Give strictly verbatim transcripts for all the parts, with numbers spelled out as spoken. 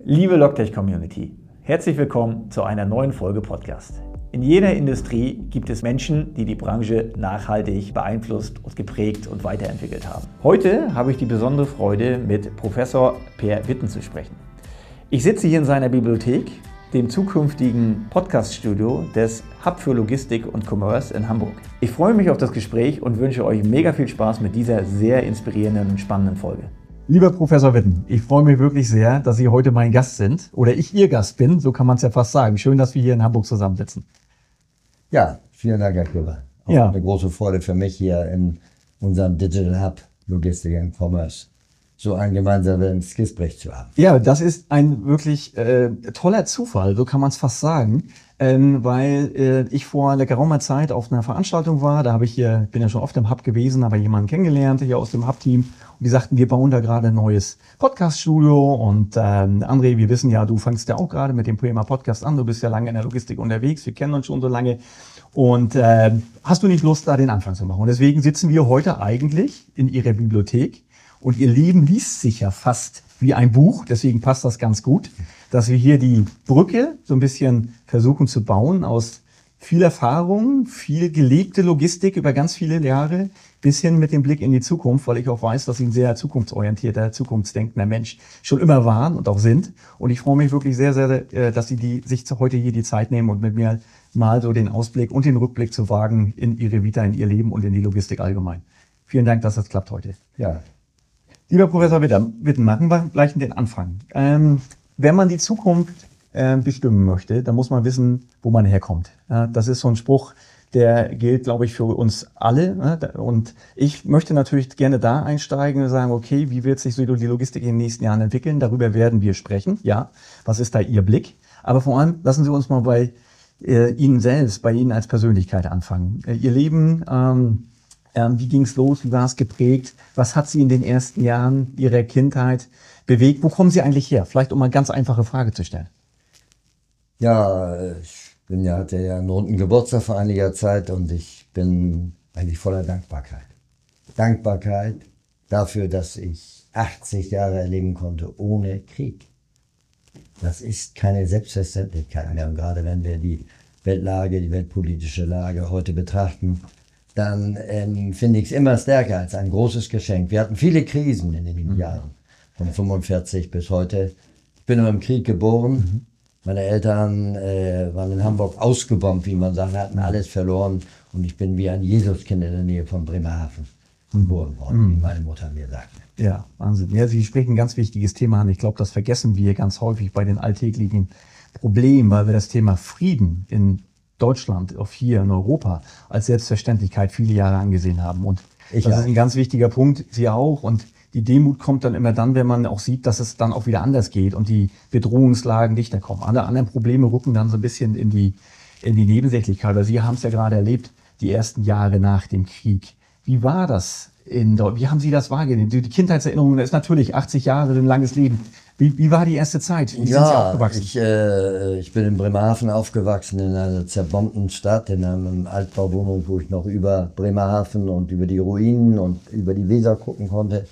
Liebe Logtech-Community, herzlich willkommen zu einer neuen Folge Podcast. In jeder Industrie gibt es Menschen, die die Branche nachhaltig beeinflusst und geprägt und weiterentwickelt haben. Heute habe ich die besondere Freude, mit Professor Per Witten zu sprechen. Ich sitze hier in seiner Bibliothek, dem zukünftigen Podcast-Studio des Hub für Logistik und Commerce in Hamburg. Ich freue mich auf das Gespräch und wünsche euch mega viel Spaß mit dieser sehr inspirierenden und spannenden Folge. Lieber Professor Witten, ich freue mich wirklich sehr, dass Sie heute mein Gast sind oder ich Ihr Gast bin, so kann man es ja fast sagen. Schön, dass wir hier in Hamburg zusammensitzen. Ja, vielen Dank, Herr Köhler. Auch ja. Eine große Freude für mich, hier in unserem Digital Hub Logistik und Commerce so ein gemeinsames Gespräch zu haben. Ja, das ist ein wirklich äh, toller Zufall, so kann man es fast sagen, ähm, weil äh, ich vor einer geraumer Zeit auf einer Veranstaltung war, da habe ich hier, bin ja schon oft im Hub gewesen, habe jemanden kennengelernt hier aus dem Hub-Team und die sagten, wir bauen da gerade ein neues Podcast-Studio und ähm, André, wir wissen ja, du fängst ja auch gerade mit dem Thema Podcast an, du bist ja lange in der Logistik unterwegs, wir kennen uns schon so lange und äh, hast du nicht Lust, da den Anfang zu machen? Und deswegen sitzen wir heute eigentlich in Ihrer Bibliothek. Und Ihr Leben liest sich ja fast wie ein Buch, deswegen passt das ganz gut, dass wir hier die Brücke so ein bisschen versuchen zu bauen aus viel Erfahrung, viel gelebte Logistik über ganz viele Jahre bis hin mit dem Blick in die Zukunft, weil ich auch weiß, dass Sie ein sehr zukunftsorientierter, zukunftsdenkender Mensch schon immer waren und auch sind. Und ich freue mich wirklich sehr, sehr, dass Sie die, sich heute hier die Zeit nehmen und mit mir mal so den Ausblick und den Rückblick zu wagen in Ihre Vita, in Ihr Leben und in die Logistik allgemein. Vielen Dank, dass das klappt heute. Ja. Lieber Professor Witten, machen wir gleich den Anfang. Ähm, wenn man die Zukunft äh, bestimmen möchte, dann muss man wissen, wo man herkommt. Ja, das ist so ein Spruch, der gilt, glaube ich, für uns alle. Ne? Und ich möchte natürlich gerne da einsteigen und sagen, okay, wie wird sich so die Logistik in den nächsten Jahren entwickeln? Darüber werden wir sprechen. Ja, was ist da Ihr Blick? Aber vor allem lassen Sie uns mal bei äh, Ihnen selbst, bei Ihnen als Persönlichkeit anfangen. Äh, Ihr Leben... Ähm, Ähm, wie ging es los? Wie war es geprägt? Was hat Sie in den ersten Jahren Ihrer Kindheit bewegt? Wo kommen Sie eigentlich her? Vielleicht um mal eine ganz einfache Frage zu stellen. Ja, ich bin ja, hatte ja einen runden Geburtstag vor einiger Zeit und ich bin eigentlich voller Dankbarkeit. Dankbarkeit dafür, dass ich achtzig Jahre erleben konnte ohne Krieg. Das ist keine Selbstverständlichkeit mehr. Und gerade wenn wir die Weltlage, die weltpolitische Lage heute betrachten, dann ähm, finde ich es immer stärker als ein großes Geschenk. Wir hatten viele Krisen in den mhm. Jahren, von fünfundvierzig bis heute. Ich bin im Krieg geboren. Mhm. Meine Eltern äh, waren in Hamburg ausgebombt, wie man sagt, hatten alles verloren. Und ich bin wie ein Jesuskind in der Nähe von Bremerhaven mhm. geboren worden, mhm. wie meine Mutter mir sagte. Ja, Wahnsinn. Ja, Sie sprechen ein ganz wichtiges Thema an. Ich glaube, das vergessen wir ganz häufig bei den alltäglichen Problemen, weil wir das Thema Frieden in Deutschland, auf hier in Europa, als Selbstverständlichkeit viele Jahre angesehen haben. Und ich das auch. Ist ein ganz wichtiger Punkt, Sie auch. Und die Demut kommt dann immer dann, wenn man auch sieht, dass es dann auch wieder anders geht und die Bedrohungslagen dichter kommen. Alle anderen Probleme rücken dann so ein bisschen in die, in die Nebensächlichkeit. Weil Sie haben es ja gerade erlebt, die ersten Jahre nach dem Krieg. Wie war das in Deutschland? Wie haben Sie das wahrgenommen? Die Kindheitserinnerung, das ist natürlich achtzig Jahre, ein langes Leben. Wie, wie war die erste Zeit? Wie ja, sind Sie aufgewachsen? Ich, äh, ich bin in Bremerhaven aufgewachsen, in einer zerbombten Stadt, in einer Altbauwohnung, wo ich noch über Bremerhaven und über die Ruinen und über die Weser gucken konnte.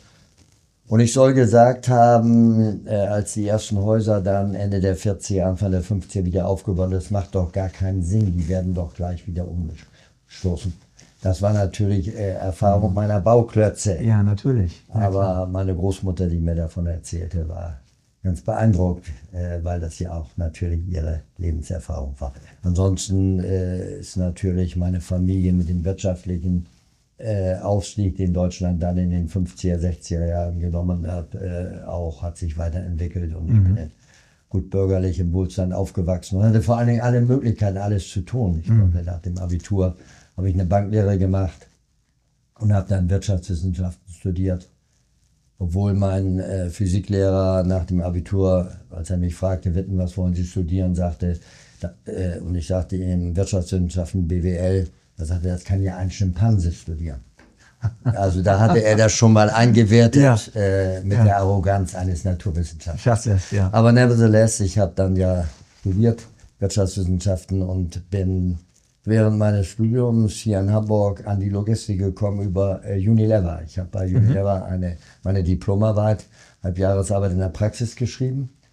Und ich soll gesagt haben, äh, als die ersten Häuser dann Ende der vierziger, Anfang der fünfziger wieder aufgebaut, das macht doch gar keinen Sinn, die werden doch gleich wieder umgestoßen. Das war natürlich äh, Erfahrung meiner Bauklötze. Ja, natürlich. Ja, aber klar. Meine Großmutter, die mir davon erzählte, war ganz beeindruckt, äh, weil das ja auch natürlich ihre Lebenserfahrung war. Ansonsten äh, ist natürlich meine Familie mit dem wirtschaftlichen äh, Aufstieg, den Deutschland dann in den fünfziger, sechziger Jahren genommen hat, äh, auch hat sich weiterentwickelt und mhm. ich bin gut bürgerlich im Wohlstand aufgewachsen und hatte vor allen Dingen alle Möglichkeiten, alles zu tun. Ich mhm. konnte nach dem Abitur habe ich eine Banklehre gemacht und habe dann Wirtschaftswissenschaften studiert. Obwohl mein äh, Physiklehrer nach dem Abitur, als er mich fragte, Witten, was wollen Sie studieren, sagte, da, äh, und ich sagte ihm Wirtschaftswissenschaften, B W L, da sagte er, das kann ja ein Schimpanse studieren. Also da hatte er das schon mal eingewertet ja. äh, mit ja. der Arroganz eines Naturwissenschaftlers. Ja. Aber nevertheless, ich habe dann ja studiert Wirtschaftswissenschaften und bin während meines Studiums hier in Hamburg an die Logistik gekommen über äh, Unilever. Ich habe bei Unilever mhm. eine, meine Diplomarbeit, Halbjahresarbeit in der Praxis geschrieben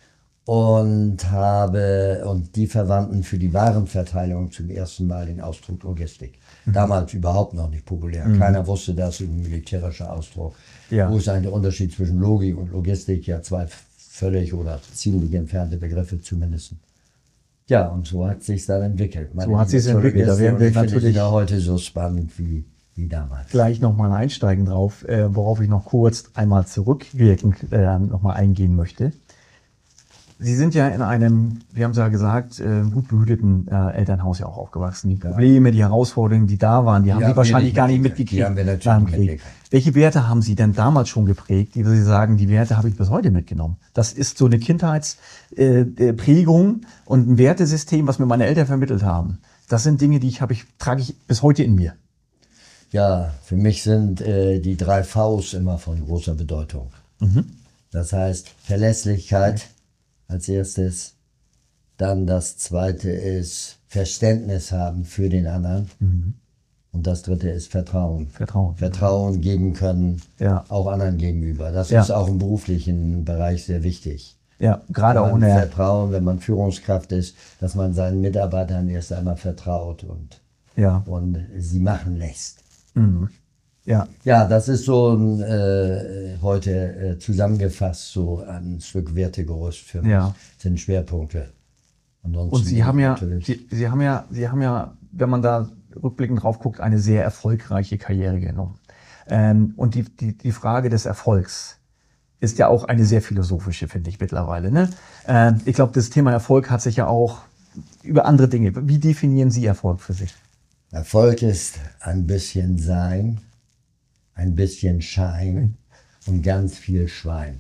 und habe und die verwandten für die Warenverteilung zum ersten Mal den Ausdruck Logistik. Mhm. Damals überhaupt noch nicht populär. Mhm. Keiner wusste, das ist ein militärischer Ausdruck. Ja. Wo ist eigentlich der Unterschied zwischen Logik und Logistik? Ja, zwei völlig oder ziemlich entfernte Begriffe zumindest. Ja, und so hat sich dann entwickelt. Meine so hat sich entwickelt. Da werden wir natürlich ja heute so spannend wie, wie damals. Gleich nochmal einsteigen drauf, äh, worauf ich noch kurz einmal zurückwirkend äh, nochmal eingehen möchte. Sie sind ja in einem, wir haben es ja gesagt, äh, gut behüteten äh, Elternhaus ja auch aufgewachsen. Die Probleme, die Herausforderungen, die da waren, die, die haben Sie wahrscheinlich gar nicht mitgekriegt. Die haben wir natürlich mitgekriegt. Welche Werte haben Sie denn damals schon geprägt, die Sie sagen, die Werte habe ich bis heute mitgenommen? Das ist so eine Kindheitsprägung äh, und ein Wertesystem, was mir meine Eltern vermittelt haben. Das sind Dinge, die ich habe ich trage ich bis heute in mir. Ja, für mich sind äh, die drei Vs immer von großer Bedeutung. Mhm. Das heißt Verlässlichkeit als erstes, dann das zweite ist Verständnis haben für den anderen mhm. und das dritte ist Vertrauen. Vertrauen. Vertrauen geben können, ja. auch anderen gegenüber. Das ja. ist auch im beruflichen Bereich sehr wichtig. Ja, gerade auch in der Vertrauen, wenn man Führungskraft ist, dass man seinen Mitarbeitern erst einmal vertraut und, ja. und sie machen lässt. Mhm. Ja. ja, das ist so äh, heute äh, zusammengefasst, so ein Stück Wertegerüst für mich. Ja. Das sind Schwerpunkte. Ansonsten und Sie haben ja, Sie, Sie haben ja, Sie haben ja, wenn man da rückblickend drauf guckt, eine sehr erfolgreiche Karriere genommen. Ähm, und die, die, die Frage des Erfolgs ist ja auch eine sehr philosophische, finde ich mittlerweile. Ne? Ähm, ich glaube, das Thema Erfolg hat sich ja auch über andere Dinge. Wie definieren Sie Erfolg für sich? Erfolg ist ein bisschen Sein, ein bisschen Schein und ganz viel Schwein.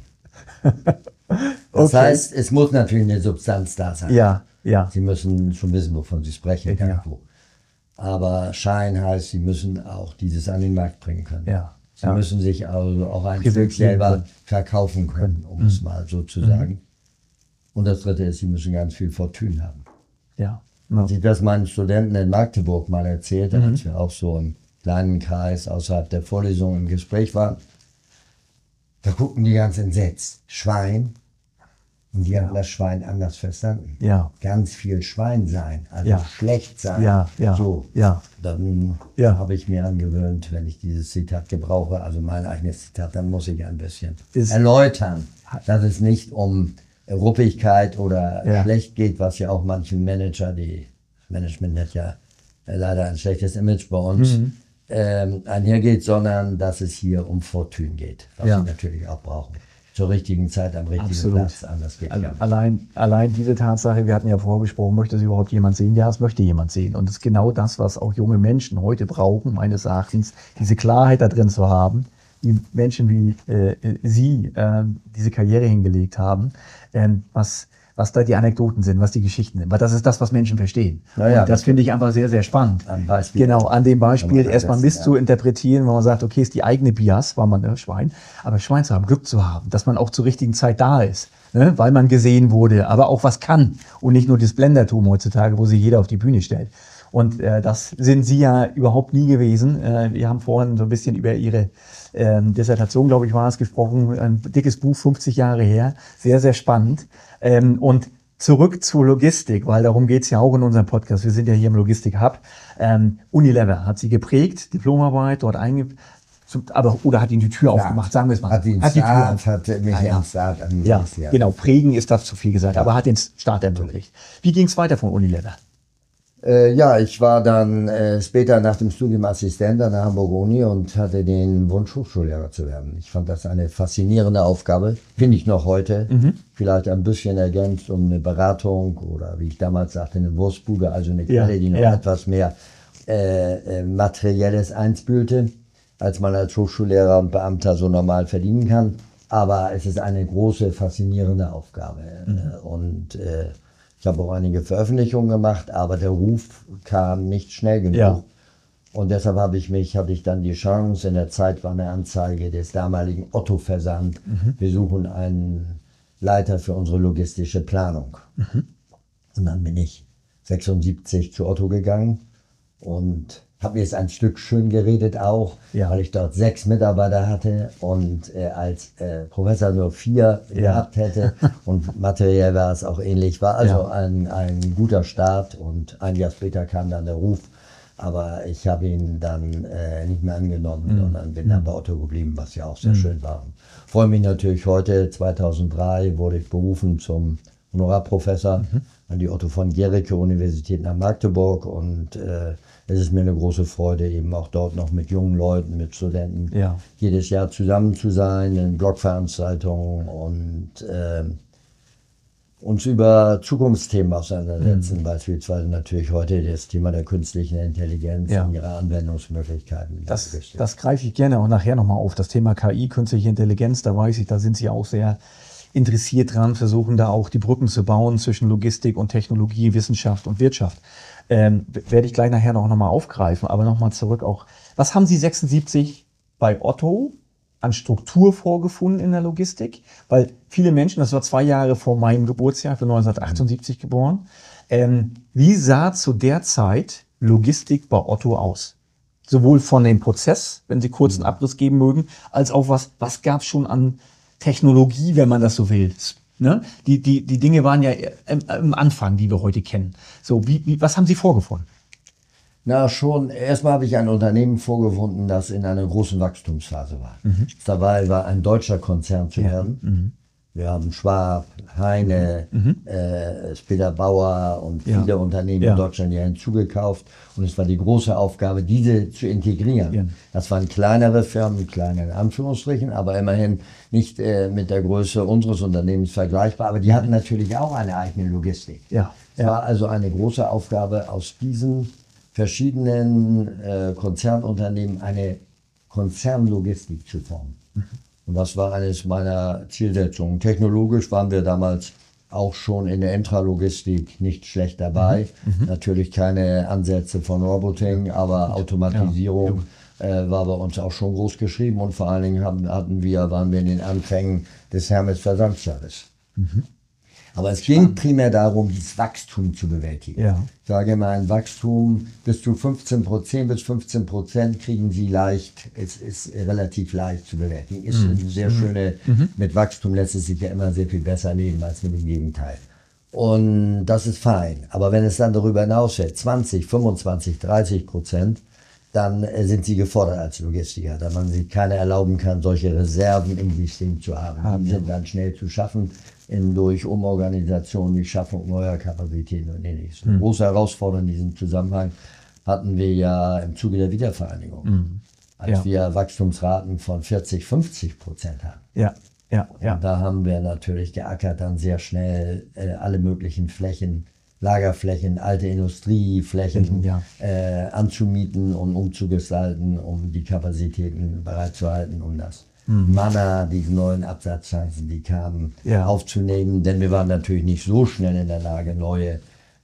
Das okay. heißt, es muss natürlich eine Substanz da sein. Ja, ja. Sie müssen schon wissen, wovon Sie sprechen. Ja. Aber Schein heißt, Sie müssen auch dieses an den Markt bringen können. Ja. Sie ja. müssen sich also auch ein Stück selber verkaufen können, um mhm. es mal so zu sagen. Mhm. Und das Dritte ist, Sie müssen ganz viel Fortune haben. Ja. Ja. Als ich das meinen Studenten in Magdeburg mal erzählte, mhm. als wir auch so im kleinen Kreis außerhalb der Vorlesung im Gespräch waren, da guckten die ganz entsetzt. Schwein. Und die ja. haben das Schwein anders verstanden. Ja. Ganz viel Schwein sein, also ja. schlecht sein. Ja, ja. So. Ja. Dann ja. habe ich mir angewöhnt, wenn ich dieses Zitat gebrauche, also mein eigenes Zitat, dann muss ich ein bisschen Ist erläutern, dass es nicht um Ruppigkeit oder ja. schlecht geht, was ja auch manchen Manager, die Management hat ja leider ein schlechtes Image bei uns, mhm. ähm, einhergeht, sondern dass es hier um Fortune geht, was ja. wir natürlich auch brauchen. Zur richtigen Zeit am richtigen Absolut. Platz. Anders geht also allein, allein diese Tatsache, wir hatten ja vorher gesprochen, möchte es überhaupt jemand sehen? Ja, es möchte jemand sehen. Und es ist genau das, was auch junge Menschen heute brauchen, meines Erachtens, diese Klarheit da drin zu haben, wie Menschen wie äh, Sie äh, diese Karriere hingelegt haben, ähm, was was da die Anekdoten sind, was die Geschichten sind. Weil das ist das, was Menschen verstehen. Naja, und das finde ich einfach sehr, sehr spannend. Ein Beispiel. Genau, an dem Beispiel erstmal Mist ja. zu interpretieren, wo man sagt, okay, ist die eigene Bias, war man ne, Schwein, aber Schwein zu haben, Glück zu haben, dass man auch zur richtigen Zeit da ist, ne, weil man gesehen wurde, aber auch was kann und nicht nur das Blendertum heutzutage, wo sich jeder auf die Bühne stellt. Und äh, das sind Sie ja überhaupt nie gewesen. Äh, wir haben vorhin so ein bisschen über Ihre äh, Dissertation, glaube ich, war es gesprochen. Ein dickes Buch, fünfzig Jahre her. Sehr, sehr spannend. Ähm, und zurück zur Logistik, weil darum geht's ja auch in unserem Podcast. Wir sind ja hier im Logistik-Hub. Ähm, Unilever hat Sie geprägt, Diplomarbeit dort einge... Aber, oder hat Ihnen die Tür ja, aufgemacht, sagen wir es mal. Hat, ihn hat die Start, Tür auf. Hat mich ah, ja. Start ja, ja, genau. Prägen ist das zu viel gesagt, ja. aber hat den Start ermöglicht. Wie ging es weiter von Unilever? Äh, ja, ich war dann äh, später nach dem Studium Assistent an der Hamburg-Uni und hatte den Wunsch, Hochschullehrer zu werden. Ich fand das eine faszinierende Aufgabe, finde ich noch heute. Mhm. Vielleicht ein bisschen ergänzt um eine Beratung oder wie ich damals sagte, eine Wurstbude, also eine Quelle, ja, die noch ja. etwas mehr äh, äh, Materielles einspülte, als man als Hochschullehrer und Beamter so normal verdienen kann. Aber es ist eine große, faszinierende Aufgabe. Mhm. Und äh, ich habe auch einige Veröffentlichungen gemacht, aber der Ruf kam nicht schnell genug. Ja. Und deshalb habe ich mich, hatte ich dann die Chance, in der Zeit war eine Anzeige des damaligen Otto Versand. Mhm. Wir suchen einen Leiter für unsere logistische Planung. Mhm. Und dann bin ich sechsundsiebzig zu Otto gegangen und habe mir jetzt ein Stück schön geredet auch, Ja. weil ich dort sechs Mitarbeiter hatte und äh, als äh, Professor nur vier Ja. gehabt hätte und materiell war es auch ähnlich. War also Ja. ein, ein guter Start und ein Jahr später kam dann der Ruf, aber ich habe ihn dann äh, nicht mehr angenommen, Mhm. sondern bin dann bei Otto geblieben, was ja auch sehr mhm. schön war. Freue mich natürlich heute, zweitausenddrei wurde ich berufen zum Honorarprofessor mhm. an die Otto von Guericke Universität nach Magdeburg und äh, es ist mir eine große Freude, eben auch dort noch mit jungen Leuten, mit Studenten Ja. jedes Jahr zusammen zu sein, in Blogveranstaltungen und äh, uns über Zukunftsthemen auseinandersetzen, mhm. beispielsweise natürlich heute das Thema der künstlichen Intelligenz Ja. und ihre Anwendungsmöglichkeiten. Das, das greife ich gerne auch nachher nochmal auf, das Thema K I, künstliche Intelligenz, da weiß ich, da sind Sie auch sehr interessiert dran, versuchen da auch die Brücken zu bauen zwischen Logistik und Technologie, Wissenschaft und Wirtschaft. Ähm, werde ich gleich nachher noch, noch mal aufgreifen, aber nochmal zurück auch. Was haben Sie sechsundsiebzig bei Otto an Struktur vorgefunden in der Logistik? Weil viele Menschen, das war zwei Jahre vor meinem Geburtsjahr, ich bin neunzehnhundertachtundsiebzig geboren, ähm, wie sah zu der Zeit Logistik bei Otto aus? Sowohl von dem Prozess, wenn Sie kurz einen Abriss geben mögen, als auch was, was gab es schon an Technologie, wenn man das so will. Ne? Die, die, die Dinge waren ja im, im Anfang, die wir heute kennen. So, wie, wie, was haben Sie vorgefunden? Na schon, erstmal habe ich ein Unternehmen vorgefunden, das in einer großen Wachstumsphase war. Mhm. Dabei war ein deutscher Konzern zu werden. Ja. Mhm. Wir haben Schwab, Heine, mhm. äh, Speder Bauer und viele ja. Unternehmen ja. in Deutschland hier hinzugekauft. Und es war die große Aufgabe, diese zu integrieren. Ja. Das waren kleinere Firmen, kleine in Anführungsstrichen, aber immerhin nicht äh, mit der Größe unseres Unternehmens vergleichbar. Aber die hatten natürlich auch eine eigene Logistik. Ja. Es ja. war also eine große Aufgabe, aus diesen verschiedenen äh, Konzernunternehmen eine Konzernlogistik zu formen. Mhm. Und das war eines meiner Zielsetzungen. Technologisch waren wir damals auch schon in der Intralogistik nicht schlecht dabei. Mhm. Natürlich keine Ansätze von Roboting, aber Automatisierung ja. äh, war bei uns auch schon groß geschrieben. Und vor allen Dingen haben, hatten wir, waren wir in den Anfängen des Hermes Versandservice. Mhm. Aber es Spannend. ging primär darum, dieses Wachstum zu bewältigen. Ja. Ich sage immer, ein Wachstum bis zu fünfzehn Prozent, bis fünfzehn Prozent kriegen Sie leicht, es ist relativ leicht zu bewältigen. Ist mhm. eine sehr schöne, mhm. mit Wachstum lässt es sich ja immer sehr viel besser leben als mit dem Gegenteil. Und das ist fein. Aber wenn es dann darüber hinaus wird, zwanzig, fünfundzwanzig, dreißig Prozent, dann äh, sind Sie gefordert als Logistiker, da man sich keine erlauben kann, solche Reserven im System zu haben. haben Die sind ja. dann schnell zu schaffen. In, durch Umorganisation, die Schaffung neuer Kapazitäten und ähnliches. Eine mhm. große Herausforderung in diesem Zusammenhang hatten wir ja im Zuge der Wiedervereinigung, mhm. als ja. wir Wachstumsraten von vierzig, fünfzig Prozent hatten. Ja. Ja. Ja. Und da haben wir natürlich geackert, dann sehr schnell äh, alle möglichen Flächen, Lagerflächen, alte Industrieflächen ja. äh, anzumieten und umzugestalten, um die Kapazitäten bereitzuhalten, um das Mhm. Manna, die neuen Absatzchancen, die kamen, ja. aufzunehmen, denn wir waren natürlich nicht so schnell in der Lage, neue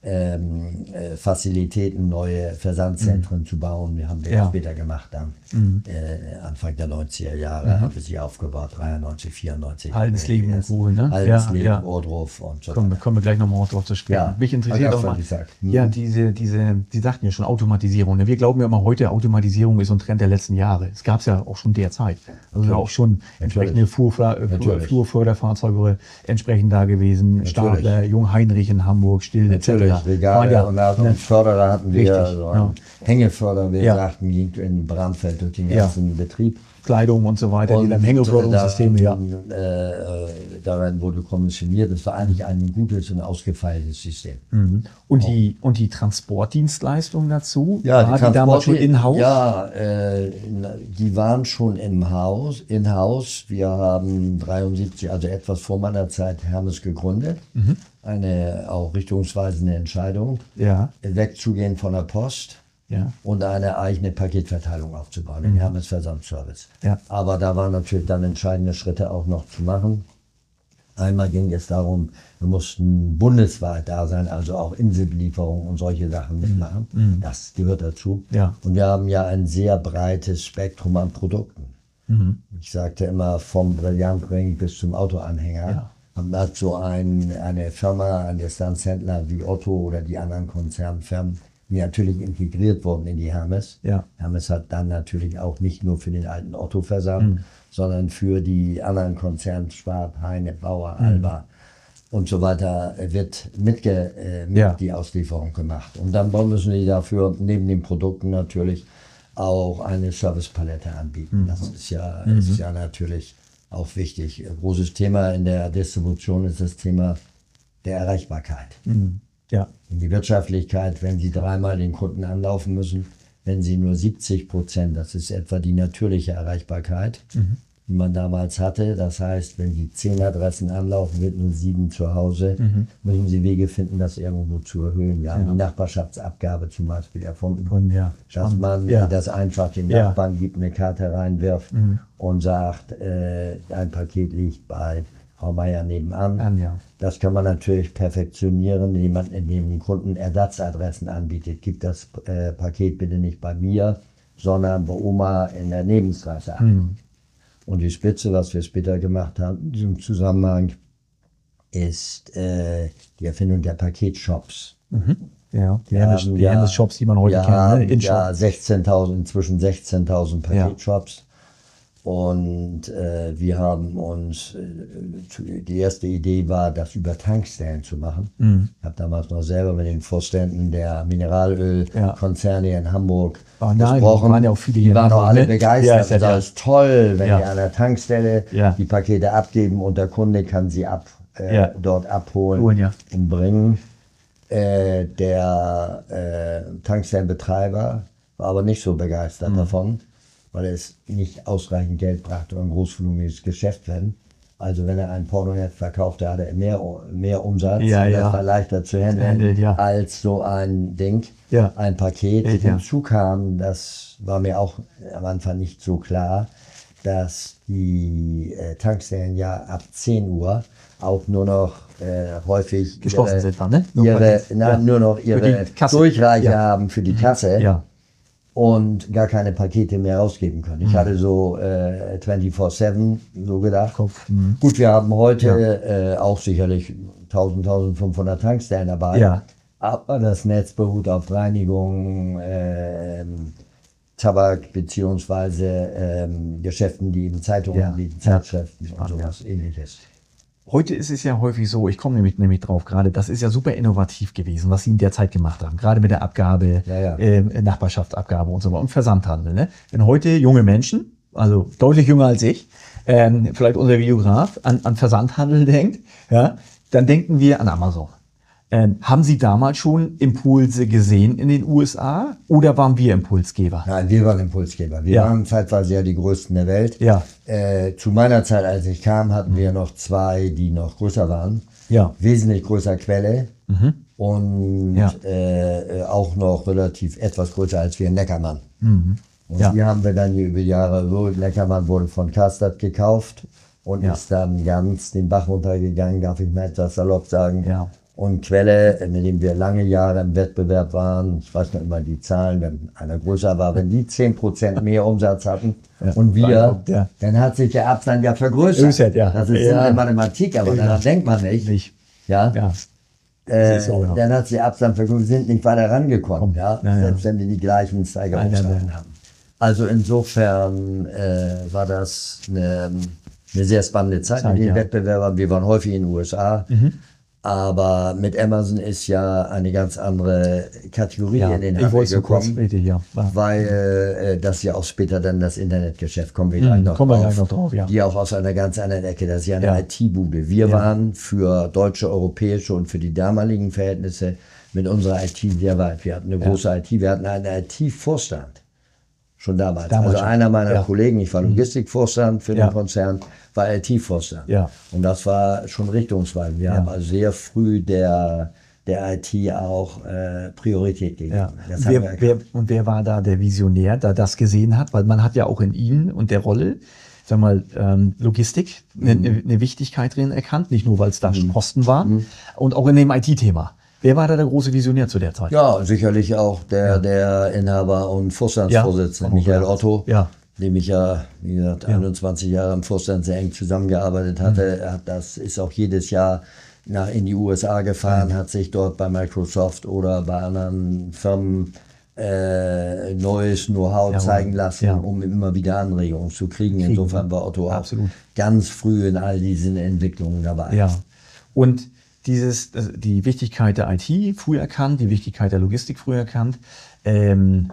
ähm, äh, Fazilitäten, neue Versandzentren mhm. zu bauen. Wir haben das ja. später gemacht dann, mhm. äh, Anfang der neunziger Jahre, mhm. haben wir sie aufgebaut, dreiundneunzig, vierundneunzig. Haldensleben und Ruhe, ne? Haldensleben, ja, ja. Ohrdruf und so. Kommen wir, kommen wir gleich nochmal drauf zu sprechen. Ja. Mich interessiert auch mal, mhm. ja, diese, diese, Sie sagten ja schon Automatisierung. Ne? Wir glauben ja immer heute, Automatisierung ist so ein Trend der letzten Jahre. Es gab es ja auch schon derzeit. Also ja auch schon entsprechende Flurförderfahrzeuge entsprechend da gewesen. Natürlich. Stadler, Jungheinrich in Hamburg, Still, et cetera. Regale ja, und, und ne? Förderer hatten wir, Richtig, so einen ja. Hängeförder, wir ja. sagten, ging in Bramfeld durch den ganzen ja. Betrieb. Kleidung und so weiter, und die dann Hängeförderungssysteme, ja. Äh, daran wurde kommissioniert. Das war eigentlich ein gutes und ausgefeiltes System. Mhm. Und, oh. die, und die Transportdienstleistung dazu? Ja, war die, die Transport damals schon in-house? Ja, äh, die waren schon im Haus, in-house. Wir haben dreiundsiebzig, also etwas vor meiner Zeit, Hermes gegründet. Mhm. Eine auch richtungsweisende Entscheidung, ja. wegzugehen von der Post. Ja. Und eine eigene Paketverteilung aufzubauen, den mhm. Hermes Versandservice. Ja. Aber da waren natürlich dann entscheidende Schritte auch noch zu machen. Einmal ging es darum, wir mussten bundesweit da sein, also auch Inselbelieferungen und solche Sachen mitmachen. Mhm. Das gehört dazu. Ja. Und wir haben ja ein sehr breites Spektrum an Produkten. Mhm. Ich sagte immer, vom Brillantring bis zum Autoanhänger. Ja. Haben dazu ein, eine Firma, ein Distanzhändler wie Otto oder die anderen Konzernfirmen, die natürlich integriert wurden in die Hermes. Ja. Hermes hat dann natürlich auch nicht nur für den alten Otto Versand, mhm. sondern für die anderen Konzerne, Schwab, Heine, Bauer, mhm. Alba und so weiter, wird mitge, äh, mit ja. die Auslieferung gemacht. Und dann müssen die dafür neben den Produkten natürlich auch eine Servicepalette anbieten. Mhm. Das ist ja, mhm. ist ja natürlich auch wichtig. Ein großes Thema in der Distribution ist das Thema der Erreichbarkeit. Mhm. Ja. Und die Wirtschaftlichkeit, wenn Sie dreimal den Kunden anlaufen müssen, wenn Sie nur siebzig Prozent, das ist etwa die natürliche Erreichbarkeit, mhm. die man damals hatte. Das heißt, wenn Sie zehn Adressen anlaufen, wird nur sieben zu Hause, mhm. müssen Sie Wege finden, das irgendwo zu erhöhen. Wir haben ja. die Nachbarschaftsabgabe zum Beispiel erfunden, und, ja. dass man ja. das einfach den ja. Nachbarn gibt, eine Karte reinwirft mhm. und sagt, äh, ein Paket liegt bei Frau Meier nebenan. An, ja. Das kann man natürlich perfektionieren, indem man dem Kunden Ersatzadressen anbietet. Gibt das äh, Paket bitte nicht bei mir, sondern bei Oma in der Nebenstraße an. Mhm. Und die Spitze, was wir später gemacht haben in diesem Zusammenhang, ist äh, die Erfindung der Paketshops. Mhm. Ja, die Hermes-Shops, die man heute ja, kennt. Ne? Ja, sechzehntausend, inzwischen sechzehntausend Paketshops. Ja. Und äh, wir haben uns, äh, die erste Idee war, das über Tankstellen zu machen. Mhm. Ich habe damals noch selber mit den Vorständen der Mineralölkonzerne ja. in Hamburg oh, nein, gesprochen. Waren ja auch viele die waren auch alle begeistert. Ja, das ist toll, wenn ja. wir an der Tankstelle ja. die Pakete abgeben und der Kunde kann sie ab, äh, ja. dort abholen Holen, ja. und bringen. Äh, der äh, Tankstellenbetreiber war aber nicht so begeistert mhm. davon, weil es nicht ausreichend Geld brachte, um ein großvolumiges Geschäft werden. Also wenn er ein Pornoheft verkaufte, hatte er mehr, mehr Umsatz. Ja, ja. Das war leichter zu handeln ja. als so ein Ding, ja. ein Paket. Ja. Hinzu kam, das war mir auch am Anfang nicht so klar, dass die äh, Tankstellen ja ab zehn Uhr auch nur noch äh, häufig geschlossen ihre, sind dann, ne? ihre, na, ja. nur noch ihre Durchreiche ja. haben für die Kasse. Ja. Und gar keine Pakete mehr rausgeben können. Ich mhm. hatte so äh, vierundzwanzig sieben so gedacht. Mhm. Gut, wir haben heute ja. äh, auch sicherlich tausend, eintausendfünfhundert Tankstellen dabei. Ja. Aber das Netz beruht auf Reinigung, äh, Tabak beziehungsweise äh, Geschäften, die in Zeitungen ja. liegen, Zeitschriften ja. und sowas ja. ähnliches. Heute ist es ja häufig so, ich komme nämlich, nämlich drauf gerade, das ist ja super innovativ gewesen, was Sie in der Zeit gemacht haben. Gerade mit der Abgabe, ja, ja. Äh, Nachbarschaftsabgabe und so weiter und Versandhandel. Ne? Wenn heute junge Menschen, also deutlich jünger als ich, ähm, vielleicht unser Videograf, an, an Versandhandel denkt, ja, dann denken wir an Amazon. Ähm, haben Sie damals schon Impulse gesehen in den U S A oder waren wir Impulsgeber? Nein, wir waren Impulsgeber. Wir ja. waren zeitweise ja die größten der Welt. Ja. Äh, zu meiner Zeit, als ich kam, hatten mhm. wir noch zwei, die noch größer waren. Ja. Wesentlich größer Quelle mhm. und ja. äh, auch noch relativ etwas größer als wir Neckermann. Mhm. Und ja. hier haben wir dann über die Jahre, so Neckermann wurde von Karstadt gekauft und ja. ist dann ganz den Bach runtergegangen, darf ich mal etwas salopp sagen. Ja. Und Quelle, mit dem wir lange Jahre im Wettbewerb waren, ich weiß noch immer die Zahlen, wenn einer größer war, wenn die zehn Prozent mehr Umsatz hatten ja, und wir, ja. dann hat sich der Abstand ja vergrößert. Ja. Das ist ja. in der Mathematik, aber daran denkt man nicht. nicht. Ja. ja. Äh, so, genau. Dann hat sich der Abstand vergrößert, wir sind nicht weiter rangekommen, ja? Ja, selbst ja. wenn wir die gleichen Steigerungsraten haben. Also insofern äh, war das eine, eine sehr spannende Zeit, Zeit mit den ja. Wettbewerbern. Wir waren häufig in den U S A. Mhm. Aber mit Amazon ist ja eine ganz andere Kategorie ja, in den Handel gekommen, bitte, ja. weil äh, das ja auch später dann das Internetgeschäft, kommen wir gleich hm, noch, kommen wir drauf, gleich noch drauf, ja. die auch aus einer ganz anderen Ecke, das ist ja eine ja. I T-Bude. Wir ja. waren für deutsche, europäische und für die damaligen Verhältnisse mit unserer I T sehr weit. Wir hatten eine ja. große I T, wir hatten einen I T-Vorstand. Schon damals. damals also schon. einer meiner ja. Kollegen, ich war Logistikvorstand für ja. den Konzern, war I T-Vorstand. Ja. Und das war schon richtungsweisend. Wir ja. haben also sehr früh der, der I T auch äh, Priorität gegeben. Ja. Wer, wer, und wer war da der Visionär, der das gesehen hat? Weil man hat ja auch in Ihnen und der Rolle, sag mal, ähm, Logistik eine, mhm. eine Wichtigkeit drin erkannt, nicht nur weil es da mhm. Posten war, mhm. und auch in dem I T-Thema. Wer war da der große Visionär zu der Zeit? Ja, sicherlich auch der, ja. der Inhaber und Vorstandsvorsitzende, ja. Michael Otto, ja. dem ich ja, wie gesagt, ja. einundzwanzig Jahre im Vorstand sehr eng zusammengearbeitet hatte. Mhm. Das ist auch jedes Jahr nach in die U S A gefahren, mhm. hat sich dort bei Microsoft oder bei anderen Firmen äh, neues Know-how ja, zeigen lassen, ja. um immer wieder Anregungen zu kriegen. kriegen. Insofern war Otto auch Absolut. ganz früh in all diesen Entwicklungen dabei. Ja. Und dieses, die Wichtigkeit der I T früh erkannt, die Wichtigkeit der Logistik früh erkannt. Ähm,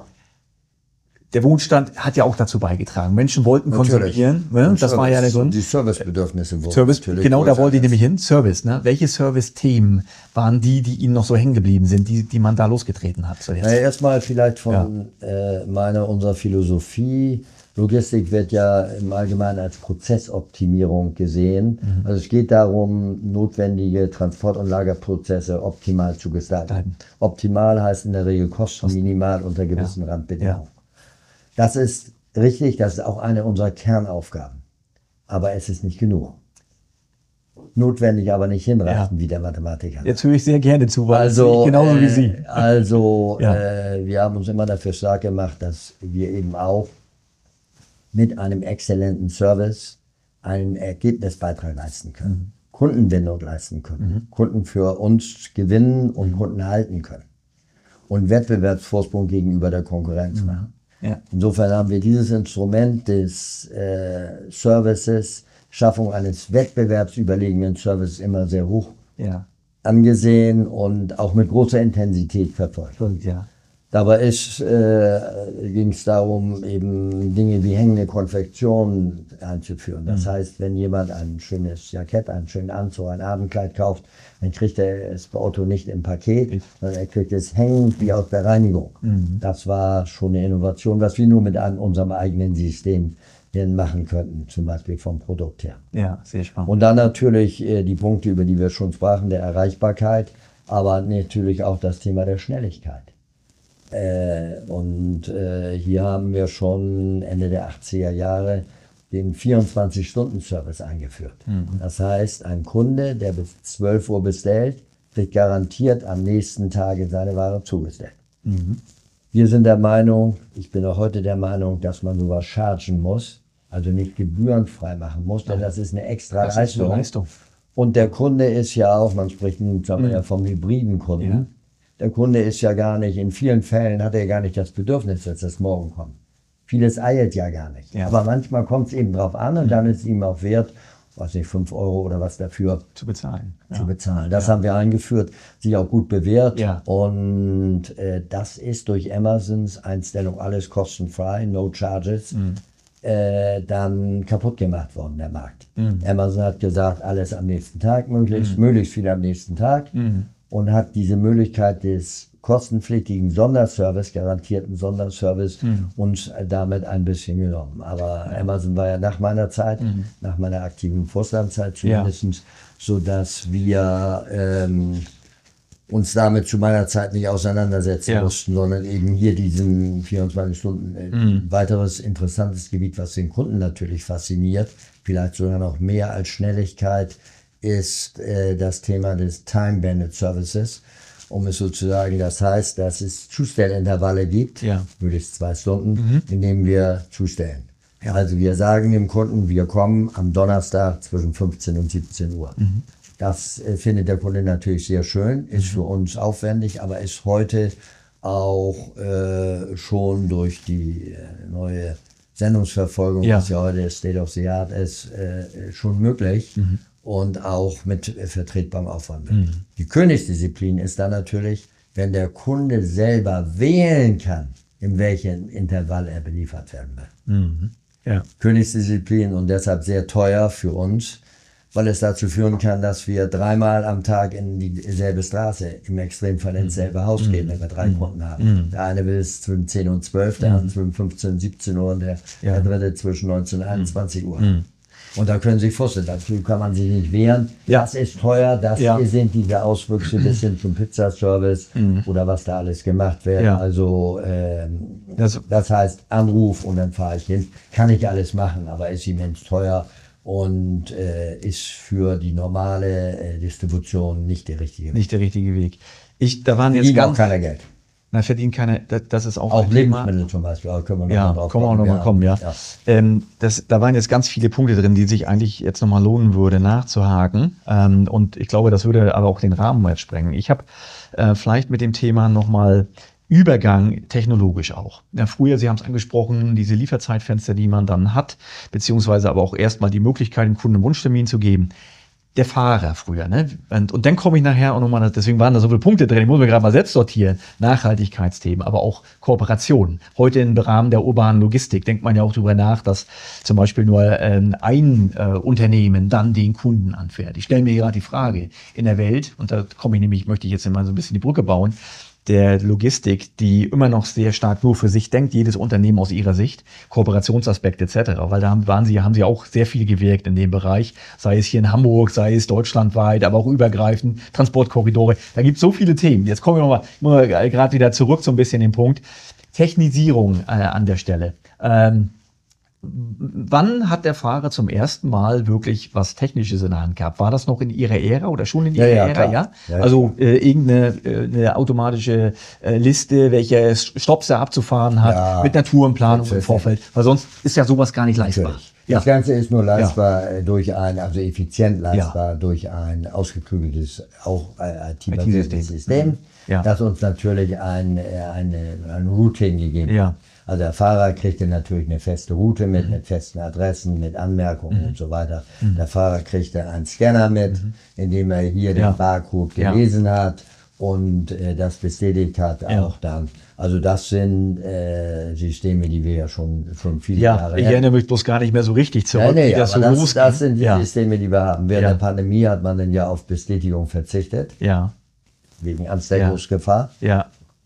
Der Wohnstand hat ja auch dazu beigetragen. Menschen wollten Natürlich. konsumieren. Ne? Das Service, war ja der Grund. Die Servicebedürfnisse wurden Service, Genau, da wollte ich nämlich hin. Service. Ne? Welche Service-Themen waren die, die Ihnen noch so hängen geblieben sind, die, die man da losgetreten hat? So naja, erstmal vielleicht von ja. äh, meiner, unserer Philosophie. Logistik wird ja im Allgemeinen als Prozessoptimierung gesehen. Mhm. Also es geht darum, notwendige Transport- und Lagerprozesse optimal zu gestalten. Optimal heißt in der Regel kostenminimal unter gewissen ja. Randbedingungen. Ja. Das ist richtig, das ist auch eine unserer Kernaufgaben. Aber es ist nicht genug. Notwendig, aber nicht hinreichend, ja. wie der Mathematiker. Jetzt höre ich sehr gerne zu, weil also, ich genauso äh, wie Sie. Also, ja. äh, wir haben uns immer dafür stark gemacht, dass wir eben auch mit einem exzellenten Service einen Ergebnisbeitrag leisten können. Mhm. Kundenbindung leisten können. Mhm. Kunden für uns gewinnen und mhm. Kunden halten können. Und Wettbewerbsvorsprung gegenüber der Konkurrenz machen. Mhm. Ja. Insofern haben wir dieses Instrument des äh, Services, Schaffung eines wettbewerbsüberlegenen Services immer sehr hoch ja. angesehen und auch mit großer Intensität verfolgt. Und, ja. Dabei äh, ging es darum, eben Dinge wie hängende Konfektion einzuführen. Das mhm. heißt, wenn jemand ein schönes Jackett, einen schönen Anzug, ein Abendkleid kauft, dann kriegt er es bei Otto nicht im Paket, sondern er kriegt es hängend wie aus der Reinigung. Mhm. Das war schon eine Innovation, was wir nur mit einem, unserem eigenen System machen könnten, zum Beispiel vom Produkt her. Ja, sehr spannend. Und dann natürlich äh, die Punkte, über die wir schon sprachen, der Erreichbarkeit, aber natürlich auch das Thema der Schnelligkeit. Äh, und äh, hier haben wir schon Ende der achtziger Jahre den vierundzwanzig-Stunden-Service eingeführt. Mhm. Das heißt, ein Kunde, der bis zwölf Uhr bestellt, kriegt garantiert am nächsten Tage seine Ware zugestellt. Mhm. Wir sind der Meinung, ich bin auch heute der Meinung, dass man sowas chargen muss, also nicht gebührenfrei machen muss, denn das ist eine extra das Leistung. Ist eine Leistung. Und der Kunde ist ja auch, man spricht nun sagen wir ja vom hybriden Kunden, ja. Der Kunde ist ja gar nicht, in vielen Fällen hat er gar nicht das Bedürfnis, dass das morgen kommt. Vieles eilt ja gar nicht. Ja. Aber manchmal kommt es eben drauf an und mhm. dann ist es ihm auch wert, weiß nicht, fünf Euro oder was dafür zu bezahlen. Zu ja. bezahlen. Das ja. haben wir eingeführt, sich auch gut bewährt. Ja. Und äh, das ist durch Amazons Einstellung alles kostenfrei, no charges, mhm. äh, dann kaputt gemacht worden, der Markt. Mhm. Amazon hat gesagt, alles am nächsten Tag möglichst, mhm. möglichst viel am nächsten Tag. Mhm. Und hat diese Möglichkeit des kostenpflichtigen Sonderservice, garantierten Sonderservice, mhm. uns damit ein bisschen genommen. Aber ja. Amazon war ja nach meiner Zeit, mhm. nach meiner aktiven Vorstandszeit zumindest, ja. so dass wir ähm, uns damit zu meiner Zeit nicht auseinandersetzen ja. mussten, sondern eben hier diesen vierundzwanzig Stunden äh, mhm. weiteres interessantes Gebiet, was den Kunden natürlich fasziniert, vielleicht sogar noch mehr als Schnelligkeit, ist äh, das Thema des Time-Banded Services, um es sozusagen, das heißt, dass es Zustellintervalle gibt, ja. möglichst zwei Stunden, mhm. in denen wir zustellen. Ja. Also wir sagen dem Kunden, wir kommen am Donnerstag zwischen fünfzehn und siebzehn Uhr. Mhm. Das äh, findet der Kunde natürlich sehr schön, ist mhm. für uns aufwendig, aber ist heute auch äh, schon durch die äh, neue Sendungsverfolgung, ja. was ja heute State of the Art ist, äh, schon möglich. Mhm. Und auch mit vertretbarem Aufwand. Mhm. Die Königsdisziplin ist dann natürlich, wenn der Kunde selber wählen kann, in welchem Intervall er beliefert werden will. Mhm. Ja. Königsdisziplin und deshalb sehr teuer für uns, weil es dazu führen kann, dass wir dreimal am Tag in dieselbe Straße, im Extremfall ins selbe Haus mhm. gehen, wenn wir drei mhm. Kunden haben. Mhm. Der eine will es zwischen zehn und zwölf, der andere zwischen fünfzehn und siebzehn Uhr und der, ja. der dritte zwischen neunzehn und einundzwanzig Uhr. Mhm. Und da können Sie sich vorstellen, dazu kann man sich nicht wehren. Ja. Das ist teuer, das ja. sind diese Auswüchse bis hin zum Pizzaservice mhm. oder was da alles gemacht wird. Ja. Also ähm, das, das heißt Anruf und dann fahre ich hin. Kann ich alles machen, aber ist immens teuer und äh, ist für die normale äh, Distribution nicht der richtige Weg. Nicht der richtige Weg. Ich, da waren Die jetzt liegen ganz, auch keiner Geld. Na, verdient keine, das, das ist auch, Auch ein Thema. Lebensmittel zum Beispiel, aber können wir noch Ja, mal drauf können wir auch nochmal kommen, ja. ja. Ähm, das, da waren jetzt ganz viele Punkte drin, die sich eigentlich jetzt nochmal lohnen würde, nachzuhaken. Ähm, und ich glaube, das würde aber auch den Rahmen jetzt sprengen. Ich habe äh, vielleicht mit dem Thema nochmal Übergang technologisch auch. Ja, früher, Sie haben es angesprochen, diese Lieferzeitfenster, die man dann hat, beziehungsweise aber auch erstmal die Möglichkeit, dem Kunden einen Wunschtermin zu geben. Der Fahrer früher, ne? Und, und dann komme ich nachher auch nochmal, deswegen waren da so viele Punkte drin, ich muss mir gerade mal selbst sortieren. Nachhaltigkeitsthemen, aber auch Kooperationen. Heute im Rahmen der urbanen Logistik denkt man ja auch darüber nach, dass zum Beispiel nur ähm, ein äh, Unternehmen dann den Kunden anfährt. Ich stelle mir gerade die Frage, in der Welt, und da komme ich nämlich, möchte ich jetzt mal so ein bisschen die Brücke bauen, der Logistik, die immer noch sehr stark nur für sich denkt, jedes Unternehmen aus ihrer Sicht, Kooperationsaspekte et cetera. Weil da waren sie, haben sie auch sehr viel gewirkt in dem Bereich, sei es hier in Hamburg, sei es deutschlandweit, aber auch übergreifend, Transportkorridore. Da gibt es so viele Themen. Jetzt kommen wir nochmal, ich muss gerade wieder zurück so ein bisschen den Punkt. Technisierung äh, an der Stelle. Ähm, Wann hat der Fahrer zum ersten Mal wirklich was Technisches in der Hand gehabt? War das noch in Ihrer Ära oder schon in Ihrer Ja, ja, Ära? klar. Ja? Ja, ja, also äh, irgendeine äh, eine automatische äh, Liste, welche Stopps er abzufahren hat, Ja, mit einer Tourenplanung im natürlich. Vorfeld. Weil sonst ist ja sowas gar nicht leistbar. Natürlich. Ja. Das Ganze ist nur leistbar äh, durch ein, also effizient leistbar Ja. durch ein ausgeklügeltes, auch äh, I T-basiertes I T-System. System, Ja. das uns natürlich ein, äh, eine, ein Routing gegeben Ja. hat. Also der Fahrer kriegte natürlich eine feste Route mit, mit festen Adressen, mit Anmerkungen und so weiter. Der Fahrer kriegte einen Scanner mit, indem er hier Ja. den Barcode Ja. gelesen hat und äh, das bestätigt hat Ja. auch dann. Also das sind äh, Systeme, die wir ja schon, schon viele Ja, Jahre ich hätten. erinnere mich bloß gar nicht mehr so richtig zurück, Ja, nee, wie das so aber das, losging. das sind die ja. Systeme, die wir haben. Während Ja. der Pandemie hat man dann ja auf Bestätigung verzichtet, Ja, wegen Ansteckungsgefahr. ja,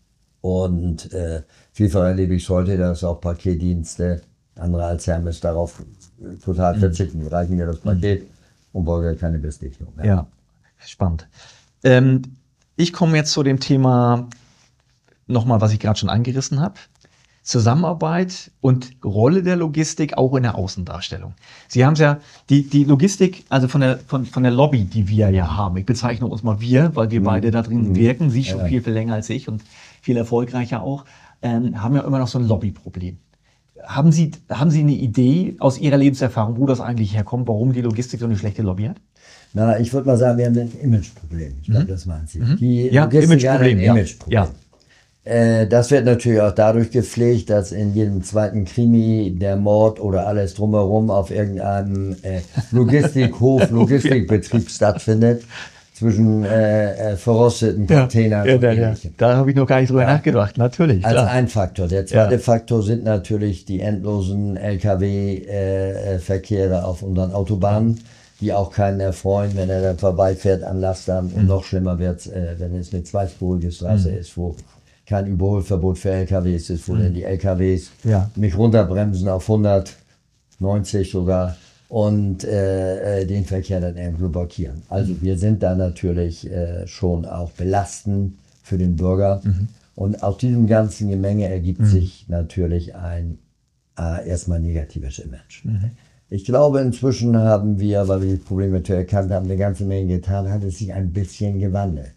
Und äh, vielfach erlebe ich heute, dass auch Paketdienste, andere als Hermes, darauf äh, total verzichten. Die reichen mir das Paket und brauchen ja keine Bestätigung mehr. ja, spannend. Ähm, ich komme jetzt zu dem Thema nochmal, was ich gerade schon angerissen habe. Zusammenarbeit und Rolle der Logistik auch in der Außendarstellung. Sie haben es ja, die, die Logistik, also von der, von, von der Lobby, die wir ja haben, ich bezeichne uns mal wir, weil wir beide da drin wirken, Sie schon Ja. viel, viel länger als ich und viel erfolgreicher auch, ähm, haben ja immer noch so ein Lobbyproblem. Haben Sie, haben Sie eine Idee aus Ihrer Lebenserfahrung, wo das eigentlich herkommt, warum die Logistik so eine schlechte Lobby hat? Na, ich würde mal sagen, wir haben ein Imageproblem. Ich glaube, das meinen Sie. Die Ja, Logistik hat ein Imageproblem, ja. Imageproblem. Ja. Äh, das wird natürlich auch dadurch gepflegt, dass in jedem zweiten Krimi der Mord oder alles drumherum auf irgendeinem äh, Logistikhof, Logistikbetrieb stattfindet, zwischen äh, äh, verrosteten Containern ja, und ja, ja. Ähnlichem. Da habe ich noch gar nicht drüber Ja. nachgedacht, natürlich. Als Klar. ein Faktor. Der zweite Ja. Faktor sind natürlich die endlosen L K W-Verkehre auf unseren Autobahnen, die auch keinen erfreuen, wenn er dann vorbeifährt an Lastern. Und noch schlimmer wird äh, wenn es eine zweispurige Straße Mhm. ist, wo kein Überholverbot für L K Ws ist, wo dann die L K Ws Ja. mich runterbremsen auf hundertneunzig sogar und äh, äh, den Verkehr dann irgendwo blockieren. Also wir sind da natürlich äh, schon auch belastend für den Bürger. Und aus diesem ganzen Gemenge ergibt sich natürlich ein äh, erstmal negatives Image. Ich glaube, inzwischen haben wir, weil wir die Probleme erkannt haben, eine ganze Menge getan, hat es sich ein bisschen gewandelt.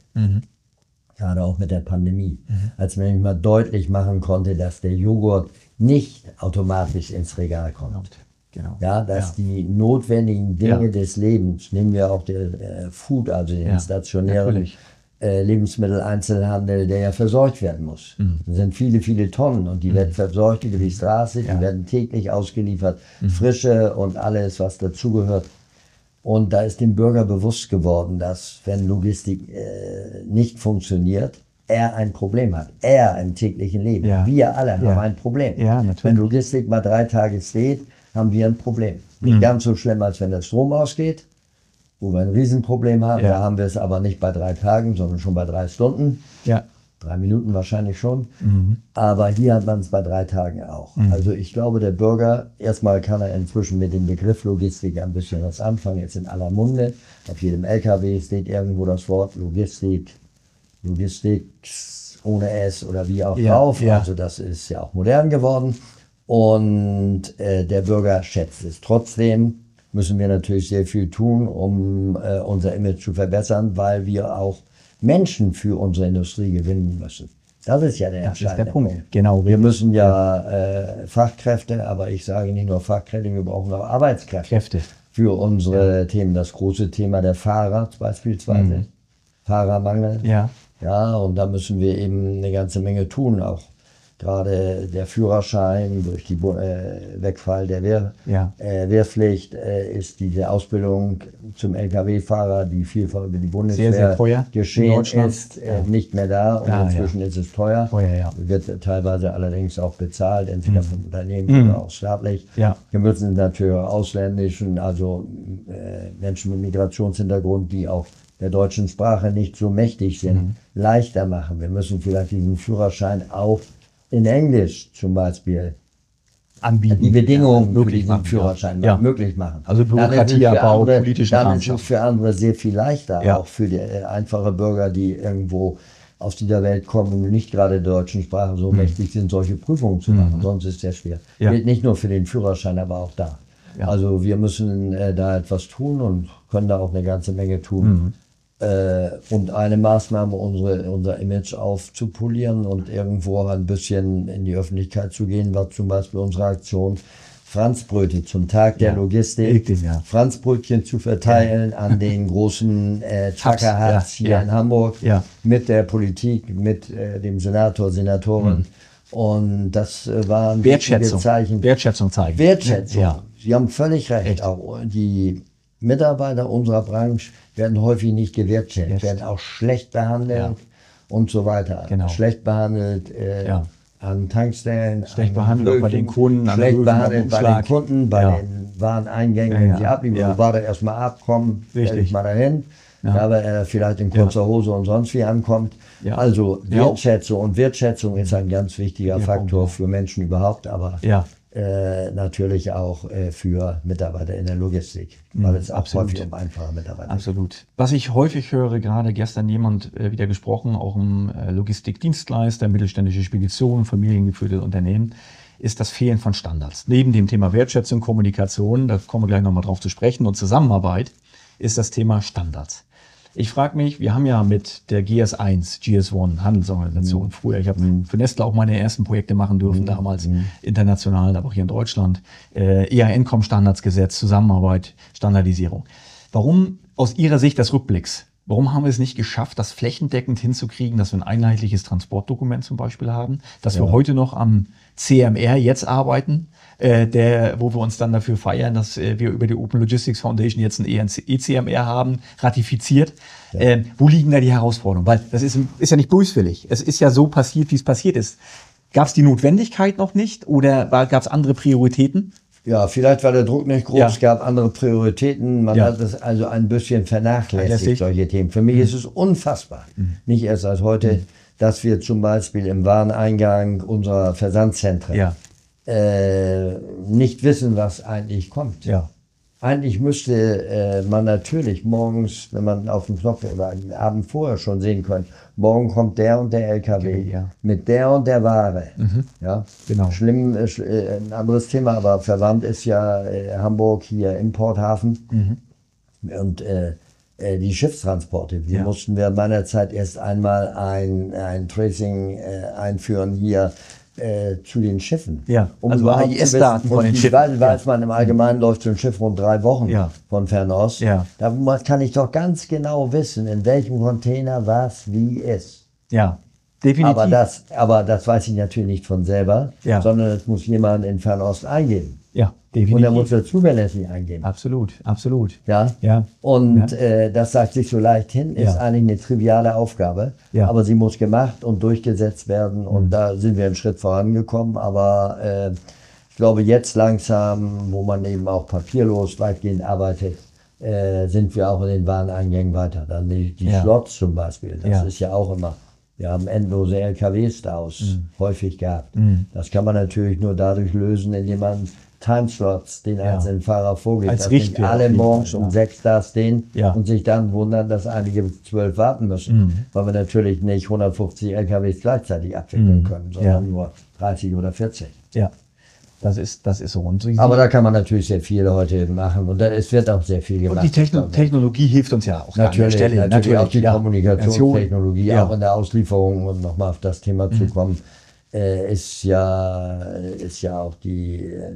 Gerade auch mit der Pandemie. Als man nämlich mal deutlich machen konnte, dass der Joghurt nicht automatisch ins Regal kommt. Genau. Ja, dass Ja. die notwendigen Dinge Ja. des Lebens, nehmen wir auch den äh, Food, also den Ja, stationären natürlich. äh, Lebensmitteleinzelhandel, der ja versorgt werden muss. Mhm. Das sind viele, viele Tonnen und die werden versorgt über die Straße, die werden täglich ausgeliefert, Frische und alles, was dazugehört. Und da ist dem Bürger bewusst geworden, dass wenn Logistik äh, nicht funktioniert, er ein Problem hat. Er im täglichen Leben. Ja. Wir alle Ja. haben ein Problem. Ja, natürlich. Wenn Logistik mal drei Tage steht, haben wir ein Problem. Nicht Mhm. ganz so schlimm, als wenn der Strom ausgeht, wo wir ein Riesenproblem haben. Ja. Da haben wir es aber nicht bei drei Tagen, sondern schon bei drei Stunden. Ja. Drei Minuten wahrscheinlich schon. Mhm. Aber hier hat man es bei drei Tagen auch. Also ich glaube, der Bürger, erstmal kann er inzwischen mit dem Begriff Logistik ein bisschen was anfangen. Jetzt in aller Munde. Auf jedem L K W steht irgendwo das Wort Logistik, Logistik ohne S oder wie auch Ja, drauf. ja. Also das ist ja auch modern geworden. Und äh, der Bürger schätzt es. Trotzdem müssen wir natürlich sehr viel tun, um äh, unser Image zu verbessern, weil wir auch Menschen für unsere Industrie gewinnen müssen. Das ist ja der Das ist entscheidende der Punkt. Punkt. Genau. Wir müssen ja äh, Fachkräfte, aber ich sage nicht nur Fachkräfte, wir brauchen auch Arbeitskräfte Kräfte. für unsere Themen. Das große Thema der Fahrer beispielsweise, Mhm. Fahrermangel. Ja. Ja, und da müssen wir eben eine ganze Menge tun. Auch gerade der Führerschein durch die äh, Wegfall der Wehr, Ja. äh, Wehrpflicht äh, ist diese Ausbildung zum L K W-Fahrer, die vielfach über die Bundeswehr Sehr, sehr teuer in geschehen Deutschland. ist, äh, Ja. nicht mehr da. Und Ja, inzwischen ja. ist es teuer. Teuer, ja. Wird teilweise allerdings auch bezahlt, entweder vom Unternehmen Mhm. oder auch staatlich. Ja. Wir müssen natürlich auch ausländischen, also äh, Menschen mit Migrationshintergrund, die auch der deutschen Sprache nicht so mächtig sind, Mhm. leichter machen. Wir müssen vielleicht diesen Führerschein auch in Englisch zum Beispiel Anbieten. die Bedingungen Ja, für möglich diesen machen, Führerschein ja. möglich machen. Also Dann ist es für Bürokratieabbau, andere- politische Dann ist es Beamtschaft. für andere sehr viel leichter, Ja. auch für die äh, einfache Bürger, die irgendwo aus dieser Welt kommen und nicht gerade der deutschen Sprache so mächtig sind, solche Prüfungen zu machen. Sonst ist es sehr schwer. Ja. Gilt nicht nur für den Führerschein, aber auch da. Ja. Also wir müssen äh, da etwas tun und können da auch eine ganze Menge tun. Äh, und eine Maßnahme, unsere, unser Image aufzupolieren und irgendwo ein bisschen in die Öffentlichkeit zu gehen, war zum Beispiel unsere Aktion Franzbrötchen zum Tag der Ja, Logistik. richtig, ja. Franzbrötchen zu verteilen an den großen äh, Trucker-Hubs ja, hier ja. in Hamburg Ja. mit der Politik, mit äh, dem Senator, Senatorin. Und das äh, war ein wichtiges Wertschätzung. Zeichen. Wertschätzung zeigen. Wertschätzung. Ja. Sie haben völlig recht. Echt. Auch die Mitarbeiter unserer Branche werden häufig nicht gewertschätzt, Yes. werden auch schlecht behandelt Ja. und so weiter. Genau. Schlecht behandelt äh, Ja. an Tankstellen, Schlecht an behandelt auch bei den Kunden, an schlecht Höfen, am behandelt bei den Umschlag. Kunden, bei Ja. den Wareneingängen, Ja, wenn ja. sie abliefern. Ja. Ja. Warte erstmal ab, komm, stell Richtig. dich mal dahin. Ja. Ja. Aber er vielleicht in kurzer Hose und sonst wie ankommt. Ja. Also Ja. Wertschätzung und Wertschätzung ist ein ganz wichtiger Ja, Faktor Punkt. für Menschen überhaupt, aber Ja. äh, natürlich auch äh, für Mitarbeiter in der Logistik, weil es auch absolut. häufig um einfache Mitarbeiter geht. Absolut. Was ich häufig höre, gerade gestern jemand äh, wieder gesprochen, auch im äh, Logistikdienstleister, mittelständische Speditionen, familiengeführte Unternehmen, ist das Fehlen von Standards. Neben dem Thema Wertschätzung, Kommunikation, da kommen wir gleich nochmal drauf zu sprechen, und Zusammenarbeit, ist das Thema Standards. Ich frage mich, wir haben ja mit der G S eins, G S eins Handelsorganisation Mhm. früher, ich habe für Nestle auch meine ersten Projekte machen dürfen, damals international, aber auch hier in Deutschland, äh, E A N-Com-Standards gesetzt, Zusammenarbeit, Standardisierung. Warum aus Ihrer Sicht des Rückblicks, warum haben wir es nicht geschafft, das flächendeckend hinzukriegen, dass wir ein einheitliches Transportdokument zum Beispiel haben, dass wir heute noch am C M R jetzt arbeiten, äh, der, wo wir uns dann dafür feiern, dass äh, wir über die Open Logistics Foundation jetzt ein E C M R haben, ratifiziert. Ja. Äh, wo liegen da die Herausforderungen? Weil das ist, ist ja nicht böswillig. Es ist ja so passiert, wie es passiert ist. Gab es die Notwendigkeit noch nicht oder gab es andere Prioritäten? Ja, vielleicht war der Druck nicht groß, Ja. es gab andere Prioritäten, man Ja. hat es also ein bisschen vernachlässigt, Vernachlässigt. solche Themen. Für mich ist es unfassbar, nicht erst als heute, dass wir zum Beispiel im Wareneingang unserer Versandzentren Ja. äh, nicht wissen, was eigentlich kommt. Ja. Eigentlich müsste äh, man natürlich morgens, wenn man auf dem Knopf oder am Abend vorher schon sehen können, morgen kommt der und der L K W Okay, ja. mit der und der Ware. Ja? Genau. Schlimm, äh, sch- äh, ein anderes Thema, aber verwandt ist ja äh, Hamburg hier Importhafen und äh, äh, die Schiffstransporte. Wir Ja. mussten während meiner Zeit erst einmal ein, ein Tracing äh, einführen hier äh, zu den Schiffen. Ja, also überhaupt A I zu S-Daten wissen, von und den die- Schiffen. Weil, weiß Ja. man, im Allgemeinen läuft so ein Schiff rund drei Wochen Ja. von Fernost. Ja. Da mu- kann ich doch ganz genau wissen, in welchem Container was wie ist. Ja, definitiv. Aber das, aber das weiß ich natürlich nicht von selber, Ja. sondern es muss jemand in Fernost eingeben. ja, definitiv. Und er muss er zuverlässig eingeben. Absolut, absolut. Ja? Ja. Und Ja. Äh, das sagt sich so leicht hin, ist Ja. eigentlich eine triviale Aufgabe, Ja. aber sie muss gemacht und durchgesetzt werden und da sind wir einen Schritt vorangekommen, aber äh, ich glaube jetzt langsam, wo man eben auch papierlos weitgehend arbeitet, äh, sind wir auch in den Wareneingängen weiter. Dann die, die Ja. Slots zum Beispiel, das Ja. ist ja auch immer, wir haben endlose L K Ws daraus häufig gehabt. Mhm. Das kann man natürlich nur dadurch lösen, indem man Timeslots den Ja. einzelnen Fahrer vorgibt. Als dass nicht Richtwert auf alle jeden morgens Fall, um ja. sechs da stehen Ja. und sich dann wundern, dass einige bis zwölf warten müssen, Mhm. weil wir natürlich nicht hundertfünfzig L K Ws gleichzeitig abwickeln Mhm. können, sondern Ja. nur dreißig oder vierzig. Ja. Das ist, das ist so. Und so Aber da kann man natürlich sehr viel heute machen und da, es wird auch sehr viel gemacht. Und die Techno Technologie hilft uns ja auch natürlich, an der Stelle. Natürlich, natürlich auch die ja. Kommunikationstechnologie, ja. auch in der Auslieferung, um nochmal auf das Thema mhm. zu kommen, äh, ist, ja, ist ja auch die äh,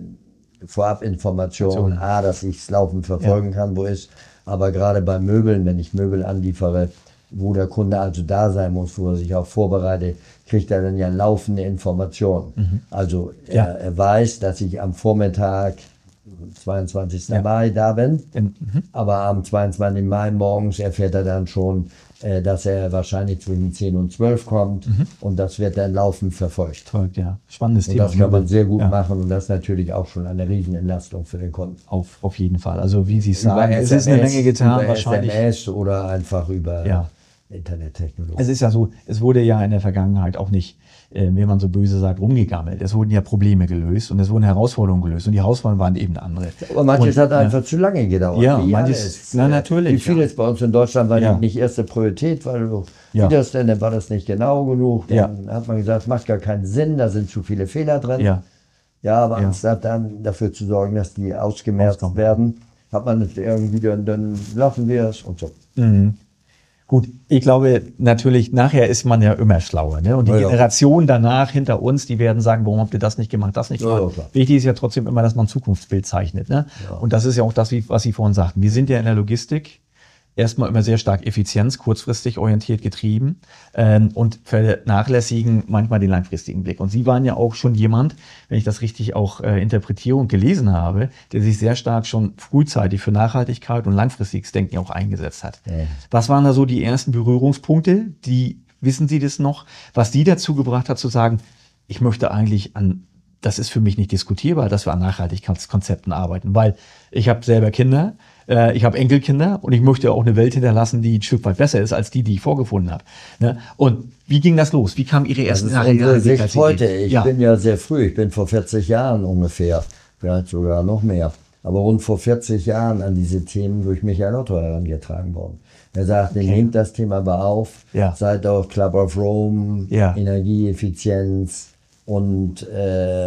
Vorabinformation, A, dass ich es laufend verfolgen ja. kann, wo ist, aber gerade bei Möbeln, wenn ich Möbel anliefere, wo der Kunde also da sein muss, wo er sich auch vorbereitet, kriegt er dann ja laufende Informationen. Mhm. Also er, ja. er weiß, dass ich am Vormittag, zweiundzwanzigsten Ja. Mai da bin, mhm. aber am zweiundzwanzigsten Mai morgens erfährt er dann schon, äh, dass er wahrscheinlich zwischen zehn und zwölf kommt mhm. und das wird dann laufend verfolgt. Verfolgt, ja. Spannendes und Thema. Das kann man sehr gut ja. machen und das ist natürlich auch schon eine Riesenentlastung für den Kunden. Auf, auf jeden Fall. Also wie Sie sagen, es ist eine Menge getan. Über wahrscheinlich. S M S oder einfach über ja. Internettechnologie. Es ist ja so, es wurde ja in der Vergangenheit auch nicht, äh, wenn man so böse sagt, rumgegammelt. Es wurden ja Probleme gelöst und es wurden Herausforderungen gelöst und die Herausforderungen waren eben andere. Aber manches und, hat einfach ja. zu lange gedauert. Ja, wie manches, alles. na natürlich. Wie vieles ja. bei uns in Deutschland war ja. nicht erste Priorität, weil ja. wie das denn, dann war das nicht genau genug. Dann ja. hat man gesagt, es macht gar keinen Sinn, da sind zu viele Fehler drin. Ja, ja aber ja. anstatt dann dafür zu sorgen, dass die ausgemerzt Auskommen. werden, hat man es irgendwie, dann, dann lassen wir es und so. Mhm. Gut, ich glaube natürlich, nachher ist man ja immer schlauer. Ne? Und die ja, ja. Generation danach hinter uns, die werden sagen, warum habt ihr das nicht gemacht, das nicht gemacht. Ja, Wichtig ist ja trotzdem immer, dass man ein Zukunftsbild zeichnet. Ne? Ja. Und das ist ja auch das, was Sie vorhin sagten. Wir sind ja in der Logistik erstmal immer sehr stark Effizienz, kurzfristig orientiert getrieben ähm, und vernachlässigen manchmal den langfristigen Blick. Und Sie waren ja auch schon jemand, wenn ich das richtig auch äh, interpretiere und gelesen habe, der sich sehr stark schon frühzeitig für Nachhaltigkeit und langfristiges Denken auch eingesetzt hat. Ja. Was waren da so die ersten Berührungspunkte, die, wissen Sie das noch, was die dazu gebracht hat zu sagen, ich möchte eigentlich an, das ist für mich nicht diskutierbar, dass wir an Nachhaltigkeitskonzepten arbeiten, weil ich habe selber Kinder, ich habe Enkelkinder und ich möchte auch eine Welt hinterlassen, die ein Stück weit besser ist als die, die ich vorgefunden habe. Und wie ging das los? Wie kam Ihre ersten Nachhaltigkeitsideen? Heute, ich ja. bin ja sehr früh, ich bin vor vierzig Jahren ungefähr, vielleicht sogar noch mehr, aber rund vor vierzig Jahren an diese Themen durch Michael Otto herangetragen worden. Er sagte, okay. nehmt das Thema mal auf, ja. seid auch Club of Rome, ja. Energieeffizienz, und äh,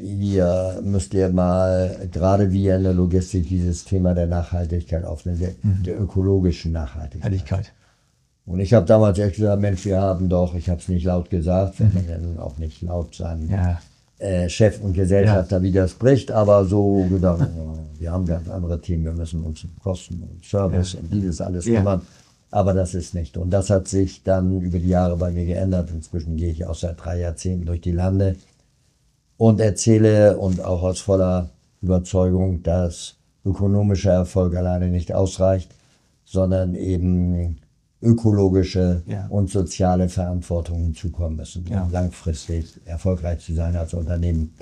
hier müsst ihr mal, gerade wie in der Logistik, dieses Thema der Nachhaltigkeit aufnehmen, der, mhm. der ökologischen Nachhaltigkeit. Und ich habe damals echt gesagt, Mensch, wir haben doch, ich habe es nicht laut gesagt, wenn man dann auch nicht laut sein ja. äh, Chef und Gesellschafter ja. widerspricht, aber so gedacht, ja, wir haben ganz andere Themen, wir müssen uns um Kosten und Service ja. und dieses alles ja. kümmern. Aber das ist nicht. Und das hat sich dann über die Jahre bei mir geändert. Inzwischen gehe ich auch seit drei Jahrzehnten durch die Lande und erzähle und auch aus voller Überzeugung, dass ökonomischer Erfolg alleine nicht ausreicht, sondern eben ökologische ja. und soziale Verantwortung hinzukommen müssen, ja. um langfristig erfolgreich zu sein als Unternehmen.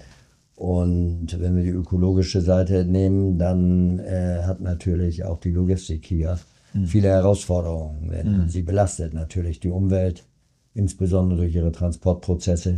Und wenn wir die ökologische Seite nehmen, dann äh, hat natürlich auch die Logistik hier viele Herausforderungen, wenn mhm. sie belastet natürlich die Umwelt, insbesondere durch ihre Transportprozesse,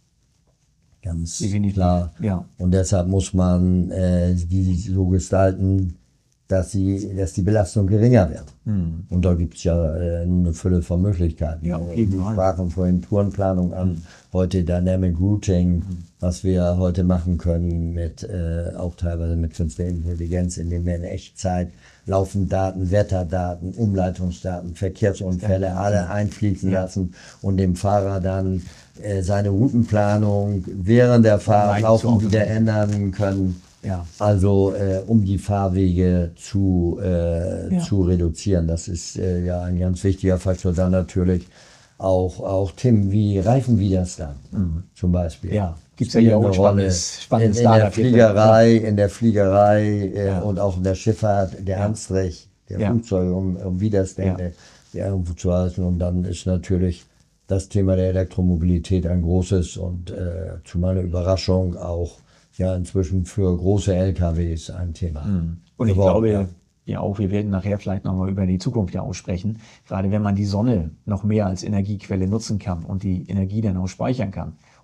ganz Definitiv. klar. Ja. Und deshalb muss man äh, die so gestalten, dass, sie, dass die Belastung geringer wird. Mhm. Und da gibt es ja äh, eine Fülle von Möglichkeiten. Ja, wir sprachen vorhin Tourenplanung an, mhm. heute Dynamic Routing, mhm. was wir heute machen können, mit äh, auch teilweise mit künstlicher Intelligenz, indem wir in Echtzeit laufend Daten, Wetterdaten, Umleitungsdaten, Verkehrsunfälle ja. alle einfließen ja. lassen und dem Fahrer dann äh, seine Routenplanung während der Fahrt laufend wieder ändern können. Ja. Also äh, um die Fahrwege zu, äh, ja. zu reduzieren. Das ist äh, ja ein ganz wichtiger Faktor. Dann natürlich auch, auch Themen wie Reifenwiderstand mhm. zum Beispiel. Ja, gibt es ja hier auch eine Rolle spannendes in, in der Fliegerei, in der Fliegerei äh, ja. und auch in der Schifffahrt, der ja. Anstrich der ja. Flugzeuge, um, um Widerstände ja. irgendwo zu halten. Und dann ist natürlich das Thema der Elektromobilität ein großes und äh, zu meiner Überraschung auch ja inzwischen für große L K Ws ein Thema. Mhm. Und ich glaube ja. ja auch, wir werden nachher vielleicht nochmal über die Zukunft ja auch sprechen, gerade wenn man die Sonne noch mehr als Energiequelle nutzen kann und die Energie dann auch speichern kann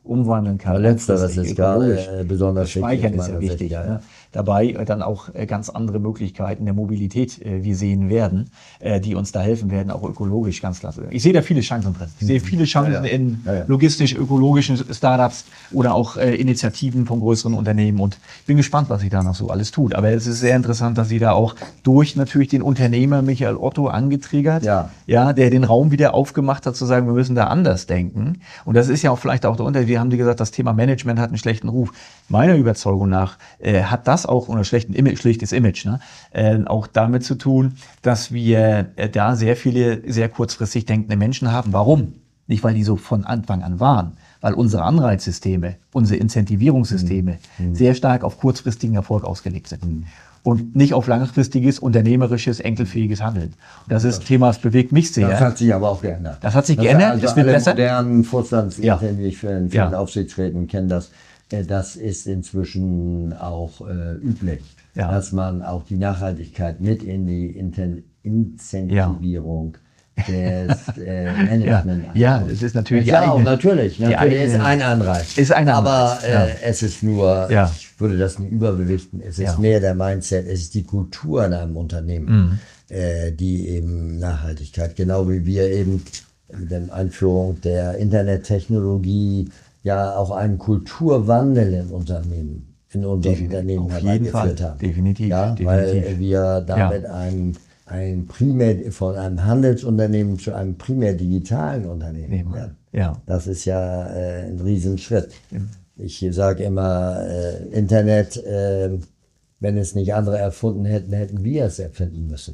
umwandeln kann. Ja, letzteres ist gerade äh, besonders das Speichern ist ja wichtig. Sicht, ja. Ne? Dabei äh, dann auch äh, ganz andere Möglichkeiten der Mobilität äh, wir sehen werden, äh, die uns da helfen werden, auch ökologisch ganz klasse. Ich sehe da viele Chancen drin. Ich sehe viele Chancen ja, ja. in ja, ja. logistisch-ökologischen Startups oder auch äh, Initiativen von größeren Unternehmen und bin gespannt, was sich da noch so alles tut. Aber es ist sehr interessant, dass Sie da auch durch natürlich den Unternehmer Michael Otto angetriggert, ja. Ja, der den Raum wieder aufgemacht hat, zu sagen, wir müssen da anders denken. Und das ist ja auch vielleicht auch der Unterschied. Wir haben die gesagt, das Thema Management hat einen schlechten Ruf. Meiner Überzeugung nach äh, hat das auch, oder schlechten Image, schlechtes Image, ne, äh, auch damit zu tun, dass wir äh, da sehr viele sehr kurzfristig denkende Menschen haben. Warum? Nicht, weil die so von Anfang an waren, weil unsere Anreizsysteme, unsere Incentivierungssysteme mhm. sehr stark auf kurzfristigen Erfolg ausgelegt sind. Mhm. Und nicht auf langfristiges, unternehmerisches, enkelfähiges Handeln. Das ist das Thema, das bewegt mich sehr. Das hat sich aber auch geändert. Das hat sich das geändert, also es wird alle besser. Modernen Vorstandsebenen, wie ich für einen ja. Aufsichtsräten kenne das, das ist inzwischen auch äh, üblich, ja. dass man auch die Nachhaltigkeit mit in die Inten Incentivierung ja. des äh, Management Ja, ja, es ist natürlich ja, auch, natürlich, natürlich eigene, ist ein Anreiz. Ist ein Anreiz. Aber äh, ja. es ist nur, ja. ich würde das nicht überbewichten, es ist ja. mehr der Mindset, es ist die Kultur in einem Unternehmen, mhm. äh, die eben Nachhaltigkeit, genau wie wir eben mit der Einführung der Internettechnologie ja auch einen Kulturwandel im Unternehmen, in unserem Definitiv. Unternehmen Auf jeden Fall. haben. Definitiv. Ja, Definitiv. weil wir damit ja. ein ein primär von einem Handelsunternehmen zu einem primär digitalen Unternehmen werden. Ja. Das ist ja äh, ein Riesenschritt. Ja. Ich sage immer, äh, Internet, äh, wenn es nicht andere erfunden hätten, hätten wir es erfinden müssen.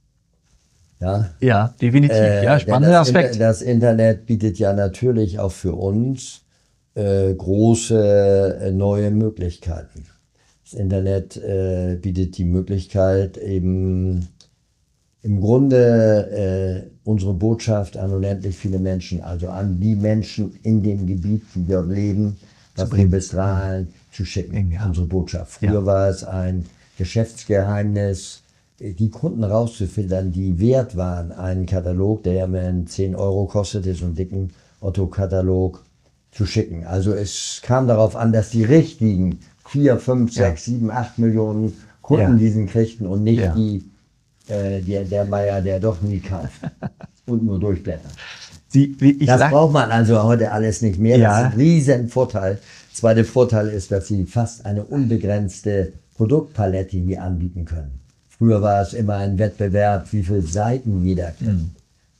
Ja, ja definitiv. Äh, ja, spannender das Aspekt. Inter das Internet bietet ja natürlich auch für uns äh, große äh, neue Möglichkeiten. Das Internet äh, bietet die Möglichkeit, eben im Grunde äh, unsere Botschaft an unendlich viele Menschen, also an die Menschen in dem Gebiet, die dort leben, was wir bestrahlen, zu schicken, ja. unsere Botschaft. Früher ja. war es ein Geschäftsgeheimnis, die Kunden rauszufiltern, die wert waren, einen Katalog, der ja immerhin zehn Euro kostete, so einen dicken Otto-Katalog zu schicken. Also es kam darauf an, dass die richtigen vier, fünf, sechs, sieben, acht Millionen Kunden ja. diesen kriegten und nicht ja. die Äh, der, der Meier, der doch nie kauft und nur durchblättert. Sie, wie ich das sag, braucht man also heute alles nicht mehr. Ja. Das ist ein riesen Vorteil. Zweiter Vorteil ist, dass Sie fast eine unbegrenzte Produktpalette hier anbieten können. Früher war es immer ein Wettbewerb, wie viele Seiten jeder kriegt. Mhm.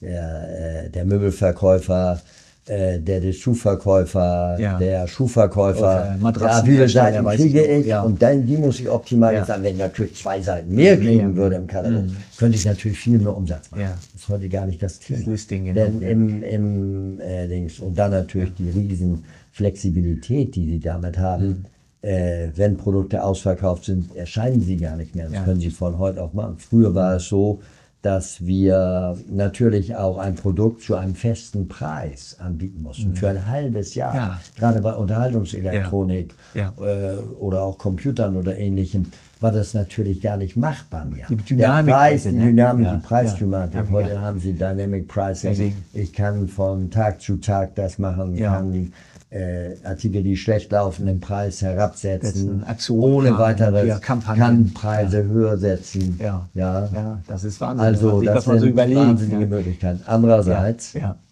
Der, äh, der Möbelverkäufer, äh, der, der Schuhverkäufer, ja. der Schuhverkäufer. Ja, wie viele Seiten kriege ich? Ja. Und dann, die muss ich optimal ja. sagen. Wenn ich natürlich zwei Seiten mehr kriegen ja. würde im Katalog, mhm. könnte ich natürlich viel mehr Umsatz machen. Ja. Das ist heute gar nicht das Thema. Das Listing, genau. Denn im, im äh, Dings, und dann natürlich die riesen Flexibilität, die sie damit haben. Mhm. Äh, wenn Produkte ausverkauft sind, erscheinen sie gar nicht mehr. Das ja. können sie von heute auf machen. Früher war es so, dass wir natürlich auch ein Produkt zu einem festen Preis anbieten mussten, mhm. für ein halbes Jahr. Ja. Gerade bei Unterhaltungselektronik ja. Ja. Äh, oder auch Computern oder Ähnlichem war das natürlich gar nicht machbar mehr. Die Dynamik, der Preis, die Dynamik, ja. die Preisdynamik. Ja. Heute ja. haben sie Dynamic Pricing. Deswegen. Ich kann von Tag zu Tag das machen, ja. kann Äh, Artikel, die schlecht laufen, den Preis herabsetzen, Aktionen ohne haben, weiteres, ja, kann Preise ja. höher setzen. Ja. Ja. ja, das ist Wahnsinn. Also das sind so wahnsinnige ja. Möglichkeiten. Andererseits, ja. Ja.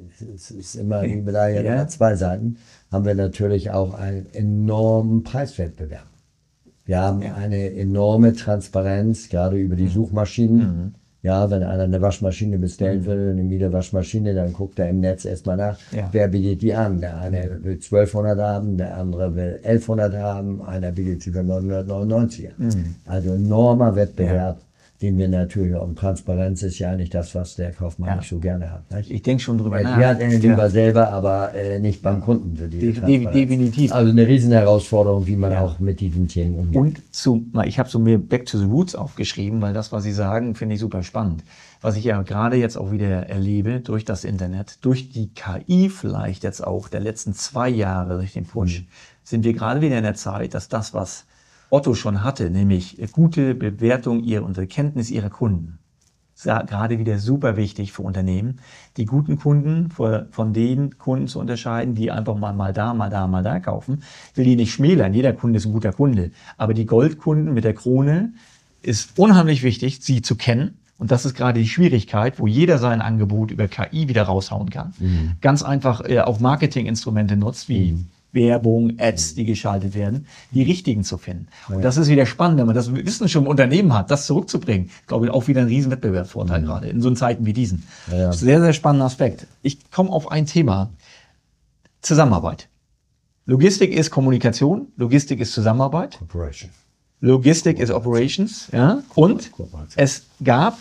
es ist immer die Medaille ja. zwei Seiten, haben wir natürlich auch einen enormen Preiswettbewerb. Wir haben ja. eine enorme Transparenz, gerade über die Suchmaschinen. Mhm. Ja, wenn einer eine Waschmaschine bestellen will, eine Miele-Waschmaschine, dann guckt er im Netz erstmal nach, ja. wer bietet die an. Der eine will zwölfhundert haben, der andere will elfhundert haben, einer bietet sie für neunhundertneunundneunzig. Mhm. Also enormer Wettbewerb, ja. den wir natürlich, und Transparenz ist ja nicht das, was der Kaufmann ja. nicht so gerne hat. Nicht? Ich denke schon drüber nach. Ja, den lieber ja. selber, aber äh, nicht beim Kunden. Für die De definitiv. Also eine riesen Herausforderung, wie man ja. auch mit diesen Themen umgeht. Und zu, ich habe so mir Back to the Roots aufgeschrieben, weil das, was Sie sagen, finde ich super spannend. Was ich ja gerade jetzt auch wieder erlebe durch das Internet, durch die K I vielleicht jetzt auch der letzten zwei Jahre, durch den Push, mhm. sind wir gerade wieder in der Zeit, dass das, was Otto schon hatte, nämlich gute Bewertung ihrer und Kenntnis ihrer Kunden, gerade wieder super wichtig für Unternehmen, die guten Kunden von den Kunden zu unterscheiden, die einfach mal, mal da, mal da, mal da kaufen. Ich will die nicht schmälern, jeder Kunde ist ein guter Kunde. Aber die Goldkunden mit der Krone ist unheimlich wichtig, sie zu kennen. Und das ist gerade die Schwierigkeit, wo jeder sein Angebot über K I wieder raushauen kann. Mhm. Ganz einfach äh, auch Marketinginstrumente nutzt, wie mhm. Werbung, Ads, die geschaltet werden, die richtigen zu finden. Ja. Und das ist wieder spannend, wenn man das Wissen schon im Unternehmen hat, das zurückzubringen. Ich glaube, auch wieder ein riesen Wettbewerbsvorteil mhm. gerade in so Zeiten wie diesen. Ja. Sehr, sehr spannender Aspekt. Ich komme auf ein Thema. Zusammenarbeit. Logistik ist Kommunikation, Logistik ist Zusammenarbeit. Corporation. Logistik ist Operations, ja. Und es gab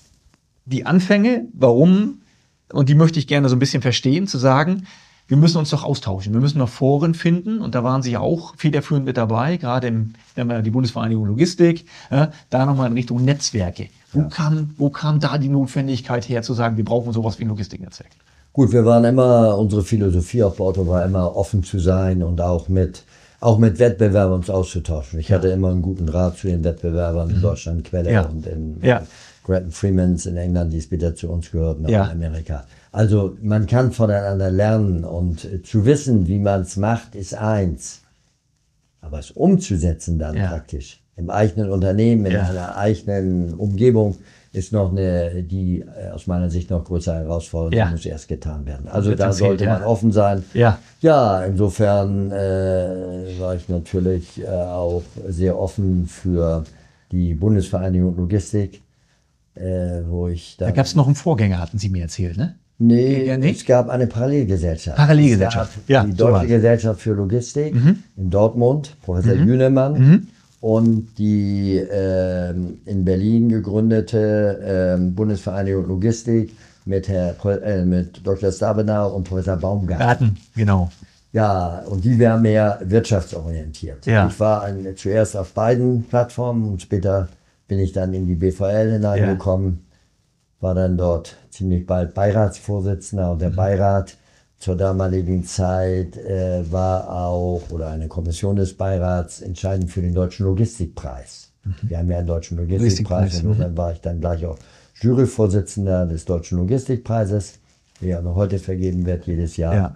die Anfänge, warum, und die möchte ich gerne so ein bisschen verstehen, zu sagen, wir müssen uns doch austauschen. Wir müssen noch Foren finden. Und da waren Sie auch federführend mit dabei, gerade im, wenn wir die Bundesvereinigung Logistik, ja, da nochmal in Richtung Netzwerke. Wo, ja. kam, wo kam da die Notwendigkeit her, zu sagen, wir brauchen sowas wie ein Logistiknetzwerk? Gut, wir waren immer, unsere Philosophie auf Bauto war immer offen zu sein und auch mit, auch mit Wettbewerbern uns auszutauschen. Ich ja. hatte immer einen guten Draht zu den Wettbewerbern in Deutschland, Quelle ja. und in ja. Grattan Freemans in England, die später zu uns gehörten, auch ja. in Amerika. Also man kann voneinander lernen und zu wissen, wie man es macht, ist eins. Aber es umzusetzen dann ja. praktisch im eigenen Unternehmen, in ja. einer eigenen Umgebung, ist noch eine, die aus meiner Sicht noch größere Herausforderung, ja. die muss erst getan werden. Also da sollte ja. man offen sein. Ja, ja insofern äh, war ich natürlich äh, auch sehr offen für die Bundesvereinigung Logistik, äh, wo ich da... Da gab es noch einen Vorgänger, hatten Sie mir erzählt, ne? Nee, ja, es gab eine Parallelgesellschaft. Parallelgesellschaft, ja. Die Deutsche so Gesellschaft für Logistik mhm. in Dortmund, Professor mhm. Jünemann. Mhm. Und die äh, in Berlin gegründete äh, Bundesvereinigung Logistik mit, Herr, äh, mit Doktor Stabenau und Professor Baumgarten. Garten, genau. Ja, und die wären mehr wirtschaftsorientiert. Ja. Ich war ein, zuerst auf beiden Plattformen und später bin ich dann in die B V L hineingekommen, ja. war dann dort ziemlich bald Beiratsvorsitzender und der mhm. Beirat zur damaligen Zeit äh, war auch, oder eine Kommission des Beirats, entscheidend für den Deutschen Logistikpreis. Mhm. Wir haben ja einen Deutschen Logistikpreis, insofern war ich dann gleich auch Juryvorsitzender des Deutschen Logistikpreises, der ja noch heute vergeben wird, jedes Jahr. Ja.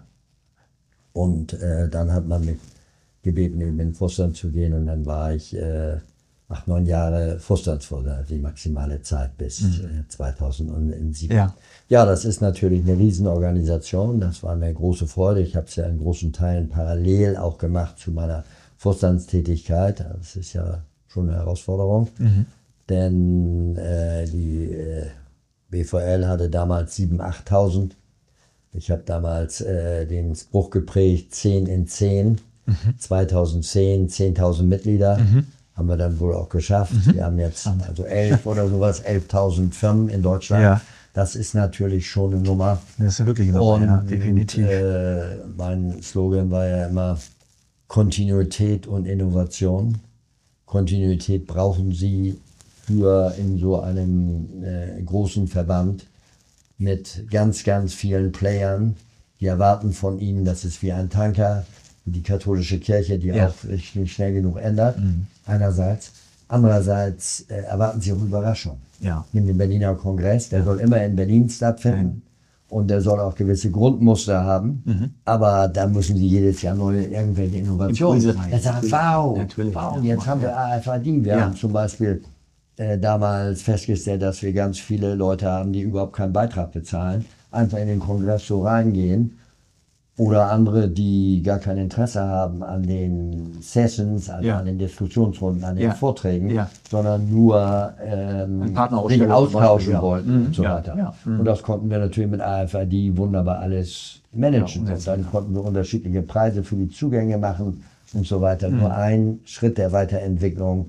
Und äh, dann hat man mich gebeten, eben in den Vorstand zu gehen und dann war ich äh, acht, neun Jahre Vorstandsvorsitzender, die maximale Zeit bis mhm. äh, zweitausendsieben. Ja. ja, das ist natürlich eine Riesenorganisation, das war eine große Freude. Ich habe es ja in großen Teilen parallel auch gemacht zu meiner Vorstandstätigkeit. Das ist ja schon eine Herausforderung, mhm. denn äh, die äh, B V L hatte damals siebentausend, achttausend. Ich habe damals äh, den Spruch geprägt, zehn in zehn, mhm. zweitausendzehn, zehntausend Mitglieder. Mhm. Haben wir dann wohl auch geschafft. Mhm. Wir haben jetzt also elf oder sowas, elftausend Firmen in Deutschland. Ja. Das ist natürlich schon eine Nummer. Das ist wirklich eine Nummer, und, ja, definitiv. Äh, mein Slogan war ja immer Kontinuität und Innovation. Kontinuität brauchen Sie für in so einem äh, großen Verband mit ganz, ganz vielen Playern. Die erwarten von Ihnen, das ist wie ein Tanker, die katholische Kirche, die ja. auch sich nicht schnell genug ändert, mhm. einerseits. Andererseits äh, erwarten sie auch Überraschung. Ja. Nimm den Berliner Kongress, der ja. soll immer in Berlin stattfinden mhm. und der soll auch gewisse Grundmuster haben, mhm. aber da müssen sie jedes Jahr neue irgendwelche Innovationen machen. Das sagen, wow, wow, jetzt haben wir A F A D. Wir ja. haben zum Beispiel äh, damals festgestellt, dass wir ganz viele Leute haben, die überhaupt keinen Beitrag bezahlen, einfach in den Kongress so reingehen. Oder andere, die gar kein Interesse haben an den Sessions, also ja. an den Diskussionsrunden, an den ja. Vorträgen, ja. sondern nur ähm, sich austauschen ja. wollten mhm. und so ja. weiter. Ja. Mhm. Und das konnten wir natürlich mit A F A D wunderbar alles managen. Ja, und dann konnten wir unterschiedliche Preise für die Zugänge machen und so weiter. Mhm. Nur ein Schritt der Weiterentwicklung,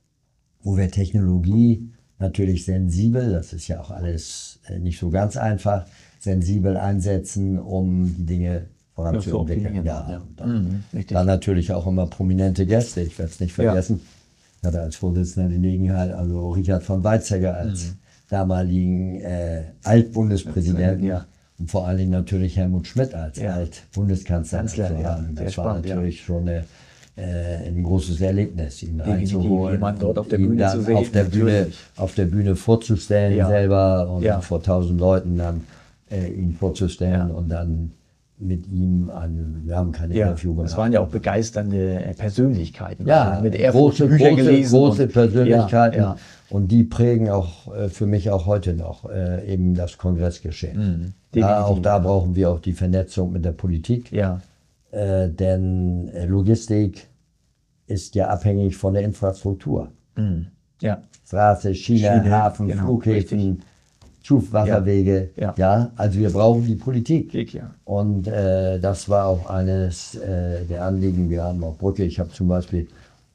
wo wir Technologie natürlich sensibel, das ist ja auch alles äh, nicht so ganz einfach, sensibel einsetzen, um die Dinge voranzuentwickeln. Ja, ja. Dann, mhm, dann natürlich auch immer prominente Gäste. Ich werde es nicht vergessen. Ja. Ich hatte als Vorsitzender die Gelegenheit, also Richard von Weizsäcker als mhm. damaligen äh, Altbundespräsidenten ja. und vor allen Dingen natürlich Helmut Schmidt als ja. Altbundeskanzler zu haben. Das war spannend, natürlich ja. schon eine äh, ein großes Erlebnis, ihn Definitiv, reinzuholen, jemanden dort auf der ihn Bühne dann zu sehen, auf der Bühne, natürlich. auf der Bühne vorzustellen Ja. selber und Ja. vor tausend Leuten dann äh, ihn vorzustellen Ja. und dann mit ihm ein, wir haben keine Ja, Interview gemacht. das waren ja auch begeisternde äh, Persönlichkeiten. Ja, Also mit Ehrfurcht große, Bücher große, gelesen. große und, Persönlichkeiten Ja, ja. und die prägen auch äh, für mich auch heute noch äh, eben das Kongressgeschehen. Mhm, ja, auch definitiv, da ja. brauchen wir auch die Vernetzung mit der Politik, Ja, äh, denn äh, Logistik ist ja abhängig von der Infrastruktur. mhm. ja. Straße, Schiene, Schiene, Hafen, genau, Flughäfen, Schiffwasserwege. Ja. Ja, also wir brauchen die Politik. Krieg, ja. Und äh, das war auch eines äh, der Anliegen. Wir haben auch Brücke. Ich habe zum Beispiel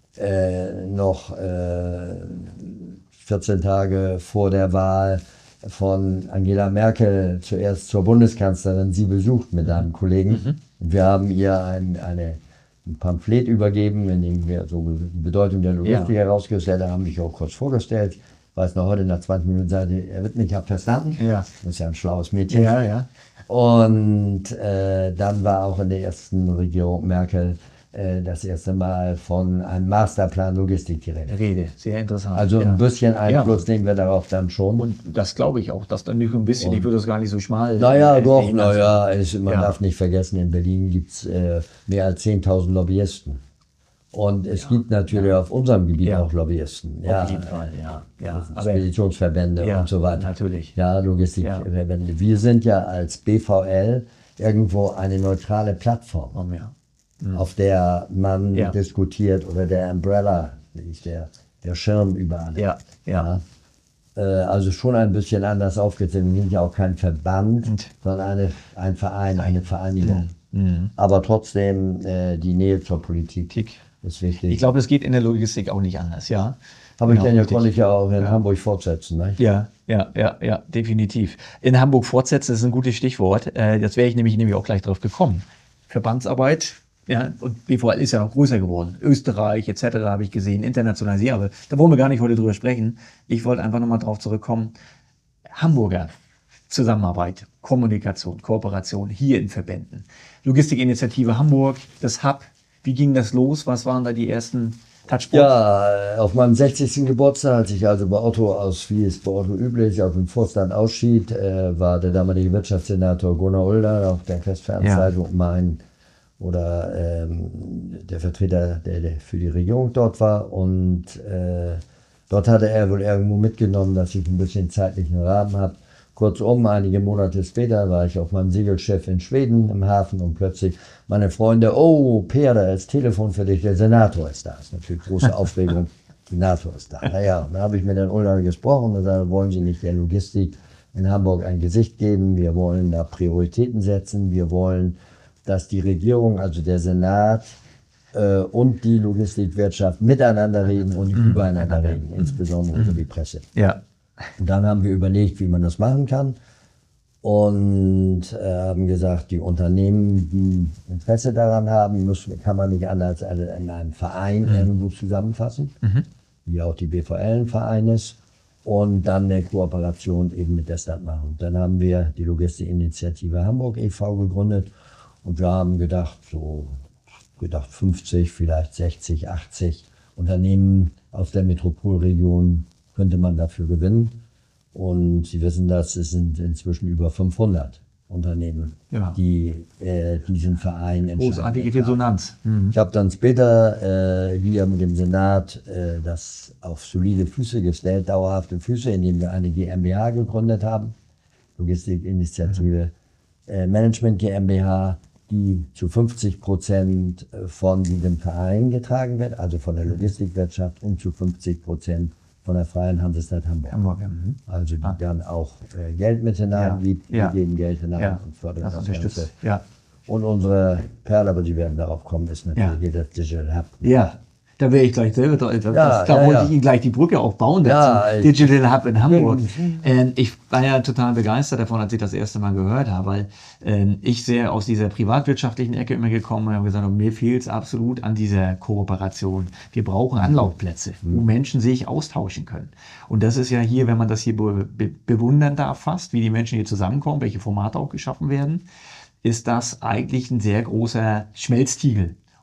äh, noch äh, vierzehn Tage vor der Wahl von Angela Merkel zuerst zur Bundeskanzlerin sie besucht mit einem Kollegen. Mhm. Und wir haben ihr ein, eine, ein Pamphlet übergeben, in dem wir so die Bedeutung der Logistik Ja. herausgestellt haben, mich auch kurz vorgestellt. Ich weiß noch heute nach zwanzig Minuten sagte, er wird mich ja verstanden. Ja. Das ist ja ein schlaues Mädchen. Ja, ja. Und äh, dann war auch in der ersten Regierung Merkel äh, das erste Mal von einem Masterplan Logistik die Rede. Rede, sehr interessant. Also ja. ein bisschen Einfluss nehmen wir darauf dann schon. Und das glaube ich auch, dass dann nicht ein bisschen, ich würde das gar nicht so schmal. Naja, äh, doch, sehen lassen. naja, es- man Ja. darf nicht vergessen, in Berlin gibt es äh, mehr als zehntausend Lobbyisten. Und es gibt natürlich auf unserem Gebiet Ja. auch Lobbyisten. Auf Ja, jeden Fall, ja. ja. Aber, Speditionsverbände ja, und so weiter. natürlich. Ja, Logistikverbände. Wir sind ja als B V L irgendwo eine neutrale Plattform, Oh, ja. auf der man Ja. diskutiert oder der Umbrella, nicht der, der Schirm über alle. Ja, ja. Äh, Also schon ein bisschen anders aufgezogen. Wir sind ja auch kein Verband, Und- sondern eine, ein Verein, eine Vereinigung. Mhm. Aber trotzdem äh, die Nähe zur Politik Politik. ist wichtig. Ich glaube, es geht in der Logistik auch nicht anders, ja. Aber ich Genau, denke, richtig. konnte ich ja auch in Hamburg fortsetzen. Ne? Ja, ja, ja, ja, definitiv. In Hamburg fortsetzen ist ein gutes Stichwort. Äh, Jetzt wäre ich nämlich, nämlich auch gleich drauf gekommen. Verbandsarbeit, ja, und B V L ist ja noch größer geworden. Österreich et cetera habe ich gesehen, internationalisiert, aber da wollen wir gar nicht heute drüber sprechen. Ich wollte einfach nochmal drauf zurückkommen. Hamburger Zusammenarbeit, Kommunikation, Kooperation hier in Verbänden. Logistikinitiative Hamburg, das Hub, wie ging das los? Was waren da die ersten Touchpoints? Ja, auf meinem sechzigsten Geburtstag, als ich also bei Otto aus, wie es bei Otto üblich, aus dem Vorstand ausschied, äh, war der damalige Wirtschaftssenator Gunnar Ulder auf der Festveranstaltung mein oder ähm, der Vertreter, der, der für die Regierung dort war. Und äh, dort hatte er wohl irgendwo mitgenommen, dass ich ein bisschen zeitlichen Rahmen habe. Kurzum, einige Monate später war ich auf meinem Segelschiff in Schweden im Hafen und plötzlich meine Freunde, oh, Peer, da ist Telefon für dich, der Senator ist da. Das ist natürlich große Aufregung, der Senator ist da. Naja, dann habe ich mit den Ulrich gesprochen und gesagt, wollen Sie nicht der Logistik in Hamburg ein Gesicht geben? Wir wollen da Prioritäten setzen. Wir wollen, dass die Regierung, also der Senat äh, und die Logistikwirtschaft miteinander reden und übereinander reden, insbesondere für die Presse. Ja. Und dann haben wir überlegt, wie man das machen kann und äh, haben gesagt, die Unternehmen, die Interesse daran haben, müssen, kann man nicht anders als in einem Verein Mhm. irgendwo zusammenfassen, Mhm. wie auch die B V L ein Verein ist, und dann eine Kooperation eben mit der Stadt machen. Und dann haben wir die Logistikinitiative Hamburg e V gegründet und wir haben gedacht, so gedacht fünfzig, vielleicht sechzig, achtzig Unternehmen aus der Metropolregion könnte man dafür gewinnen. Und Sie wissen das, es sind inzwischen über fünfhundert Unternehmen, Ja. die äh, diesen Verein entscheiden. Großartige Resonanz. Mhm. Ich habe dann später äh, hier mit dem Senat äh, das auf solide Füße gestellt, dauerhafte Füße, indem wir eine GmbH gegründet haben, Logistikinitiative äh, Management GmbH, die zu fünfzig Prozent von diesem Verein getragen wird, also von der Logistikwirtschaft, und zu fünfzig Prozent von der Freien Hansestadt Hamburg. Hamburg, ja. Mhm. Also die Ah. dann auch äh, Geld mit hineingibt, Ja. die geben Geld hinein Ja, und fördern das das unterstützt. Ganze. Ja. Und unsere Perle, aber die werden darauf kommen, ist natürlich Ja. hier das Digital Hub. Ja, da wäre ich gleich selber da. Da, Ja, da ja, wollte ja. ich Ihnen gleich die Brücke auch bauen Ja, dazu. ich- Digital Hub in Hamburg. Mhm. Ähm, ich war ja total begeistert davon, als ich das erste Mal gehört habe, weil ähm, ich sehr aus dieser privatwirtschaftlichen Ecke immer gekommen bin und habe gesagt, oh, mir fehlt es absolut an dieser Kooperation. Wir brauchen Anlaufplätze, wo Menschen sich austauschen können. Und das ist ja hier, wenn man das hier be be bewundern darf fast, wie die Menschen hier zusammenkommen, welche Formate auch geschaffen werden, ist das eigentlich ein sehr großer Schmelztiegel,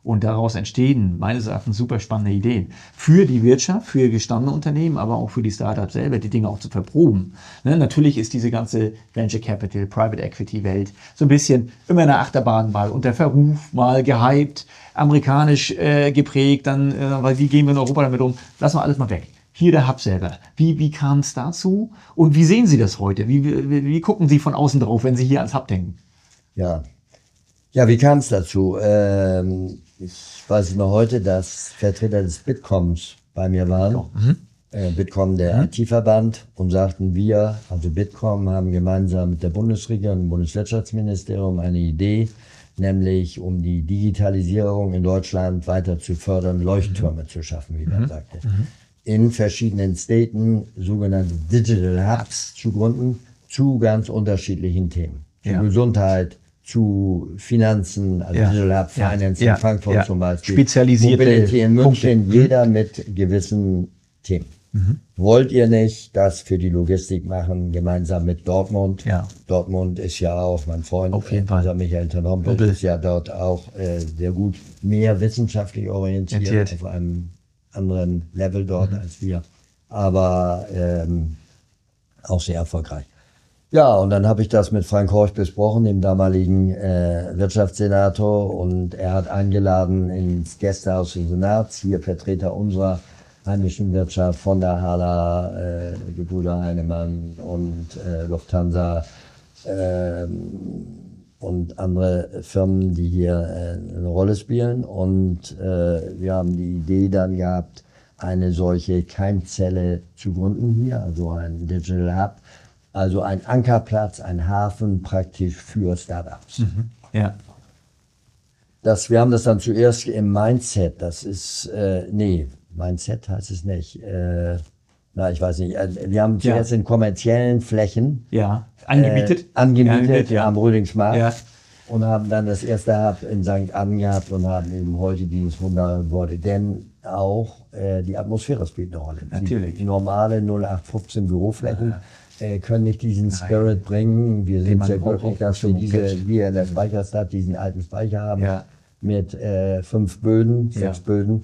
Und daraus entstehen meines Erachtens super spannende Ideen. Für die Wirtschaft, für gestandene Unternehmen, aber auch für die Startups selber, die Dinge auch zu verproben. Ne, natürlich ist diese ganze Venture Capital, Private Equity Welt so ein bisschen immer eine Achterbahn, mal unter Verruf, mal gehypt, amerikanisch äh, geprägt, dann, äh, weil wie gehen wir in Europa damit um? Lassen wir alles mal weg. Hier der Hub selber. Wie, wie kam es dazu? Und wie sehen Sie das heute? Wie, wie, wie gucken Sie von außen drauf, wenn Sie hier ans Hub denken? Ja, ja, wie kam es dazu? Ähm, ich weiß noch heute, dass Vertreter des Bitkoms bei mir waren. Oh, mhm. Äh, Bitkom, der Mhm. I T-Verband, und sagten, wir, also Bitkom, haben gemeinsam mit der Bundesregierung und dem Bundeswirtschaftsministerium eine Idee, nämlich um die Digitalisierung in Deutschland weiter zu fördern, Leuchttürme mhm. zu schaffen, wie man Mhm. sagte. Mhm. In verschiedenen Städten sogenannte Digital Hubs zu gründen, zu ganz unterschiedlichen Themen. Zu Ja. Gesundheit, zu Finanzen, also Ja. Digital Hub Ja. Finance Ja. in Frankfurt Ja. zum Beispiel. Spezialisierte Mobility in München, Punkte. jeder mit gewissen Themen. Mhm. Wollt ihr nicht das für die Logistik machen, gemeinsam mit Dortmund? Ja. Dortmund ist ja auch, mein Freund, Auf jeden äh, Fall. unser Michael Tenombel, Doppel. ist ja dort auch äh, sehr gut, mehr wissenschaftlich orientiert, Orientiert. auf einem anderen Level dort Mhm. als wir, aber ähm, auch sehr erfolgreich. Ja, und dann habe ich das mit Frank Horch besprochen, dem damaligen äh, Wirtschaftssenator, und er hat eingeladen ins Gästehaus des Senats, hier Vertreter unserer heimischen Wirtschaft, von der Hala, äh, Gebrüder Heinemann und äh, Lufthansa äh, und andere Firmen, die hier äh, eine Rolle spielen. Und äh, wir haben die Idee dann gehabt, eine solche Keimzelle zu gründen hier, also ein Digital Hub, also ein Ankerplatz, ein Hafen praktisch für Startups. Mhm. Ja. Das, wir haben das dann zuerst im Mindset, das ist, äh, nee, Mindset heißt es nicht, äh, na, ich weiß nicht, äh, wir haben Ja. zuerst in kommerziellen Flächen Ja. Angemietet? äh, angemietet Angemietet, ja. am Rödingsmarkt Ja. und haben dann das erste Hub in Sankt Ann gehabt und haben eben heute dieses wunderbare Gebäude, denn auch äh, die Atmosphäre spielt eine Rolle. Natürlich. Die, die normale null acht fünfzehn Büroflächen äh, können nicht diesen Nein. Spirit bringen. Wir sind man sehr auch glücklich, auf dass wir Stimmung diese, kennt. hier in der Speicherstadt diesen alten Speicher haben Ja. mit äh, fünf Böden, Ja. sechs Böden,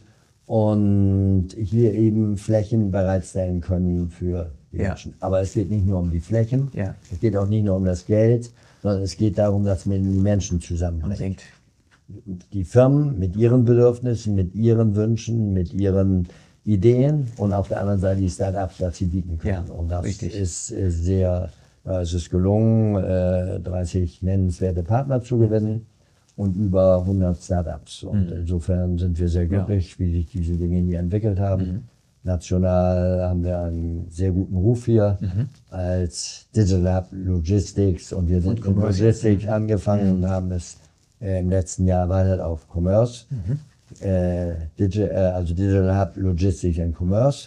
und hier eben Flächen bereitstellen können für die Ja. Menschen. Aber es geht nicht nur um die Flächen, Ja. es geht auch nicht nur um das Geld, sondern es geht darum, dass man die Menschen Und zusammenbringt. denkt, Die Firmen mit ihren Bedürfnissen, mit ihren Wünschen, mit ihren Ideen, und auf der anderen Seite die Start-ups, dass sie bieten können. Ja, und das richtig. ist äh, sehr, äh, es ist gelungen, äh, dreißig nennenswerte Partner zu gewinnen und über hundert Start-ups. Und Mhm. insofern sind wir sehr glücklich, wie sich diese Dinge hier entwickelt haben. Mhm. National haben wir einen sehr guten Ruf hier Mhm. als Digital Hub Logistics, und wir sind Und mit Commerce. Logistics angefangen und haben es äh, im letzten Jahr erweitert auf Commerce. Mhm. Äh, Digi äh, also Digital Hub Logistics and Commerce,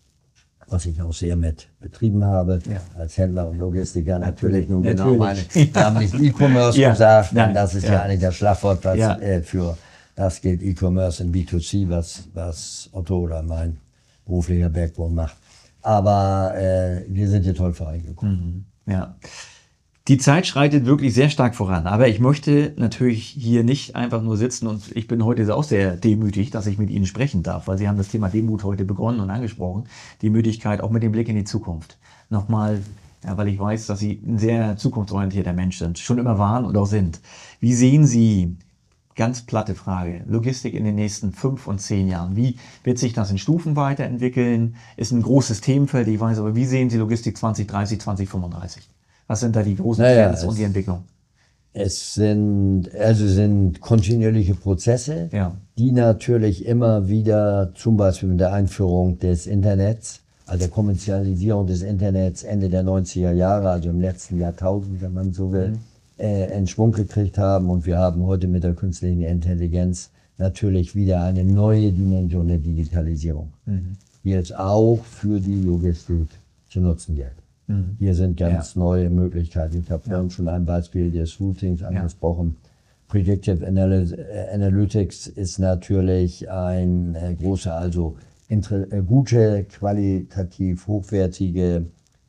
was ich auch sehr mit betrieben habe, Ja. als Händler und Logistiker natürlich. Nun genau Natürlich. meine, wir haben nicht E-Commerce Ja. gesagt, Nein. das ist Ja. ja, eigentlich das Schlagwort, was Ja. äh, für das gilt, E-Commerce und B zwei C, was, was Otto oder mein beruflicher Backbone macht. Aber äh, wir sind hier toll vorangekommen. Mhm. Ja. Die Zeit schreitet wirklich sehr stark voran, aber ich möchte natürlich hier nicht einfach nur sitzen, und ich bin heute auch sehr demütig, dass ich mit Ihnen sprechen darf, weil Sie haben das Thema Demut heute begonnen und angesprochen. Demütigkeit auch mit dem Blick in die Zukunft. Nochmal, ja, weil ich weiß, dass Sie ein sehr zukunftsorientierter Mensch sind, schon immer waren und auch sind. Wie sehen Sie, ganz platte Frage, Logistik in den nächsten fünf und zehn Jahren? Wie wird sich das in Stufen weiterentwickeln? Ist ein großes Themenfeld, ich weiß, aber wie sehen Sie Logistik zwanzig dreißig, zwanzig fünfunddreißig? Was sind da die großen Naja, Trends und die es- Entwicklung? Es sind, also sind kontinuierliche Prozesse, Ja. die natürlich immer wieder, zum Beispiel mit der Einführung des Internets, also der Kommerzialisierung des Internets Ende der neunziger Jahre, also im letzten Jahrtausend, wenn man so will, Mhm. äh, in Schwung gekriegt haben. Und wir haben heute mit der künstlichen Intelligenz natürlich wieder eine neue Dimension der Digitalisierung, Mhm. die jetzt auch für die Logistik zu nutzen gilt. Mhm. Hier sind ganz neue Möglichkeiten. Ich habe Ja. vorhin schon ein Beispiel des Routings angesprochen. Predictive Analy- äh, Analytics ist natürlich ein äh, großer, also inter- äh, gute, qualitativ hochwertige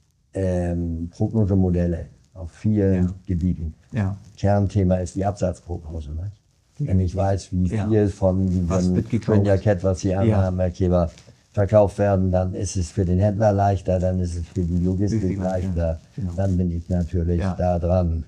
ähm, Prognosemodelle auf vielen Ja. Gebieten. Ja. Kernthema ist die Absatzprognose. Nicht? Wenn ich weiß, wie Ja. viel von Was dem wird gekauft? Jackett, was die anderen Ja. Arbeitgeber verkauft werden, dann ist es für den Händler leichter, dann ist es für die Logistik Richtig, leichter. ja. Genau. Dann bin ich natürlich Ja. da dran.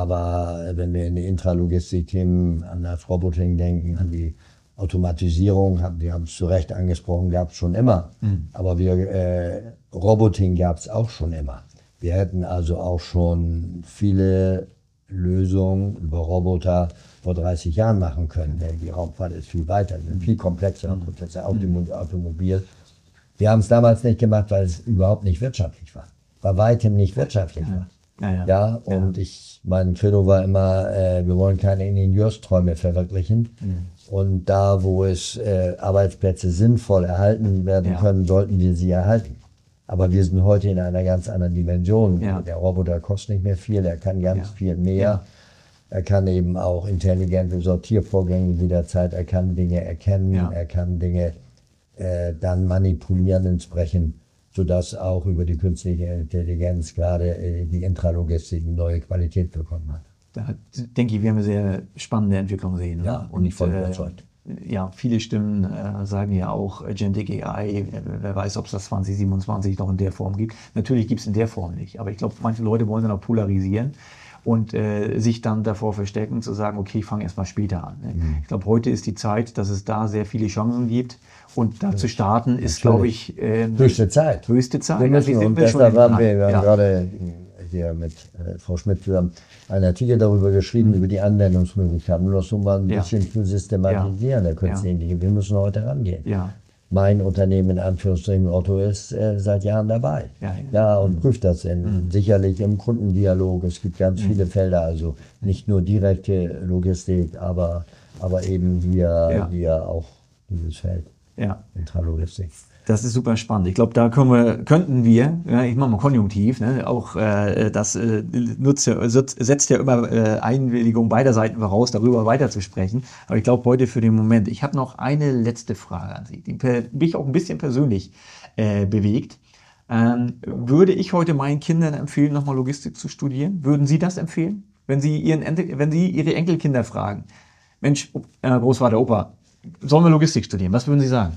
Aber wenn wir in die Intralogistik-Themen an das Roboting denken, an die Automatisierung, haben, die haben es zu Recht angesprochen, gab es schon immer. Mhm. Aber wir, äh, Roboting gab es auch schon immer. Wir hätten also auch schon viele Lösungen über Roboter vor dreißig Jahren machen können. Denn die Raumfahrt ist viel weiter, sind viel komplexere Prozesse, Automo- Automobil. Wir haben es damals nicht gemacht, weil es überhaupt nicht wirtschaftlich war. Bei weitem nicht wirtschaftlich war. Ja, ja. Ja, und ich, mein Credo war immer, äh, wir wollen keine Ingenieursträume verwirklichen. Und da, wo es äh, Arbeitsplätze sinnvoll erhalten werden Ja. können, sollten wir sie erhalten. Aber wir sind heute in einer ganz anderen Dimension. Ja. Der Roboter kostet nicht mehr viel, er kann ganz Ja. viel mehr. Ja. Er kann eben auch intelligente Sortiervorgänge jederzeit, er kann Dinge erkennen, Ja. er kann Dinge äh, dann manipulieren entsprechend, sodass auch über die künstliche Intelligenz gerade äh, die Intralogistik eine neue Qualität bekommen hat. Da denke ich, werden wir sehr spannende Entwicklung sehen. Ja, ne? bin ich voll äh, überzeugt. Ja, viele Stimmen äh, sagen ja auch Agentic A I, äh, wer weiß, ob es das zwanzig siebenundzwanzig noch in der Form gibt. Natürlich gibt es in der Form nicht, aber ich glaube, manche Leute wollen dann auch polarisieren und äh, sich dann davor verstecken, zu sagen, okay, ich fange erst mal später an. Ne? Mhm. Ich glaube, heute ist die Zeit, dass es da sehr viele Chancen gibt und da zu starten ist, Natürlich. glaube ich, äh, Höchste Zeit. höchste Zeit. Wir müssen, Ja, und wir schon deshalb haben dran. wir, wir haben Ja. gerade hier mit äh, Frau Schmidt zusammen einen Artikel darüber geschrieben, über die Anwendungsmöglichkeiten, nur das so mal ein Ja. bisschen zu systematisieren, der künstlichen. Wir müssen heute rangehen. Ja. Mein Unternehmen, in Anführungsstrichen Otto, ist äh, seit Jahren dabei. Ja, Ja, ja. und prüft das in, sicherlich im Kundendialog. Es gibt ganz viele Felder, also nicht nur direkte Logistik, aber, aber eben hier, Ja. hier auch dieses Feld, Ja. Intralogistik. Das ist super spannend. Ich glaube, da können wir, könnten wir, ja, ich mache mal Konjunktiv, ne, auch äh, das äh, nutzt ja, setzt ja immer äh, Einwilligung beider Seiten voraus, darüber weiter zu sprechen. Aber ich glaube, heute für den Moment, ich habe noch eine letzte Frage an Sie, die per, mich auch ein bisschen persönlich äh, bewegt. Ähm, würde ich heute meinen Kindern empfehlen, nochmal Logistik zu studieren? Würden Sie das empfehlen? Wenn Sie, Ihren Enkel, wenn Sie Ihre Enkelkinder fragen, Mensch, äh, Großvater, Opa, sollen wir Logistik studieren? Was würden Sie sagen?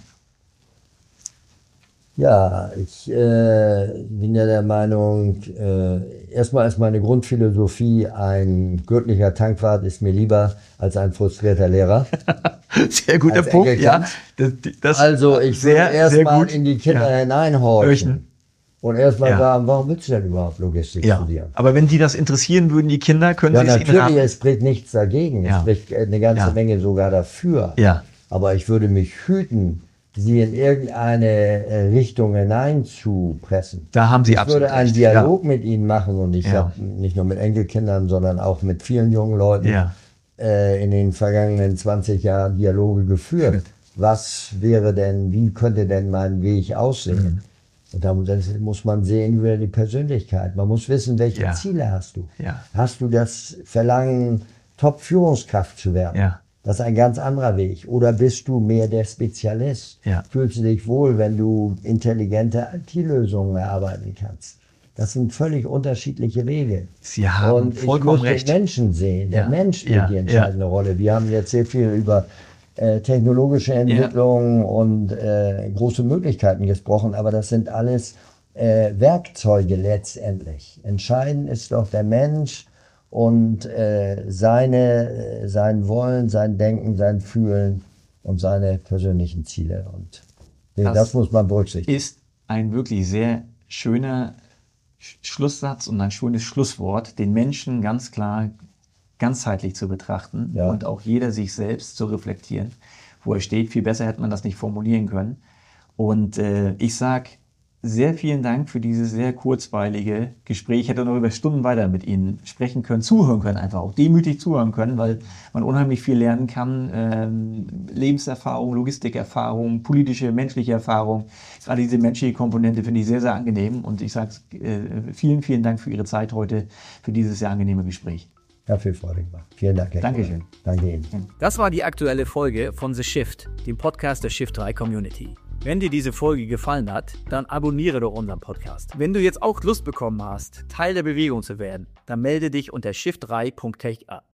Ja, ich äh, bin ja der Meinung, äh, erstmal ist meine Grundphilosophie, ein gürtlicher Tankwart ist mir lieber als ein frustrierter Lehrer. Sehr guter Als Punkt, Enkelkind. ja. Das, das Also ich sehr, will sehr erstmal gut. in die Kinder Ja. hineinhorchen Horchen. und erstmal Ja. sagen, warum willst du denn überhaupt Logistik Ja. studieren? Aber wenn die das interessieren würden, die Kinder, können Ja, sie es ihnen natürlich, raten. es spricht nichts dagegen, Ja. es spricht eine ganze Ja. Menge sogar dafür. Ja. Aber ich würde mich hüten, sie in irgendeine äh, Richtung hineinzupressen. Da haben Sie Ich absolut würde einen recht. Dialog mit ihnen machen und ich Ja. habe nicht nur mit Enkelkindern, sondern auch mit vielen jungen Leuten Ja. äh, in den vergangenen zwanzig Jahren Dialoge geführt. Was wäre denn, wie könnte denn mein Weg aussehen? Mhm. Und da muss, das muss man sehen über die Persönlichkeit. Man muss wissen, welche Ja. Ziele hast du. Ja. Hast du das Verlangen, Top-Führungskraft zu werden? Ja. Das ist ein ganz anderer Weg. Oder bist du mehr der Spezialist? Ja. Fühlst du dich wohl, wenn du intelligente I T-Lösungen erarbeiten kannst? Das sind völlig unterschiedliche Wege. Sie haben Und ich vollkommen muss recht. den Menschen sehen. Der Ja. Mensch spielt Ja. die entscheidende Rolle. Wir haben jetzt sehr viel über äh, technologische Entwicklungen und äh, große Möglichkeiten gesprochen, aber das sind alles äh, Werkzeuge letztendlich. Entscheidend ist doch der Mensch und äh, seine, äh, sein Wollen, sein Denken, sein Fühlen und seine persönlichen Ziele. Und nee, Das das muss man berücksichtigen. Ist ein wirklich sehr schöner Sch- Schlusssatz und ein schönes Schlusswort, den Menschen ganz klar ganzheitlich zu betrachten Ja. und auch jeder sich selbst zu reflektieren, wo er steht. Viel besser hätte man das nicht formulieren können. Und äh, ich sage sehr vielen Dank für dieses sehr kurzweilige Gespräch. Ich hätte noch über Stunden weiter mit Ihnen sprechen können, zuhören können, einfach auch demütig zuhören können, weil man unheimlich viel lernen kann. Ähm, Lebenserfahrung, Logistikerfahrung, politische, menschliche Erfahrung. Gerade diese menschliche Komponente finde ich sehr, sehr angenehm. Und ich sage äh, vielen, vielen Dank für Ihre Zeit heute, für dieses sehr angenehme Gespräch. Ja, viel Freude gemacht. Vielen Dank. Herr Dankeschön. Kohler. Danke Ihnen. Das war die aktuelle Folge von The Shift, dem Podcast der Shift drei Community. Wenn dir diese Folge gefallen hat, dann abonniere doch unseren Podcast. Wenn du jetzt auch Lust bekommen hast, Teil der Bewegung zu werden, dann melde dich unter shift drei punkt tech an.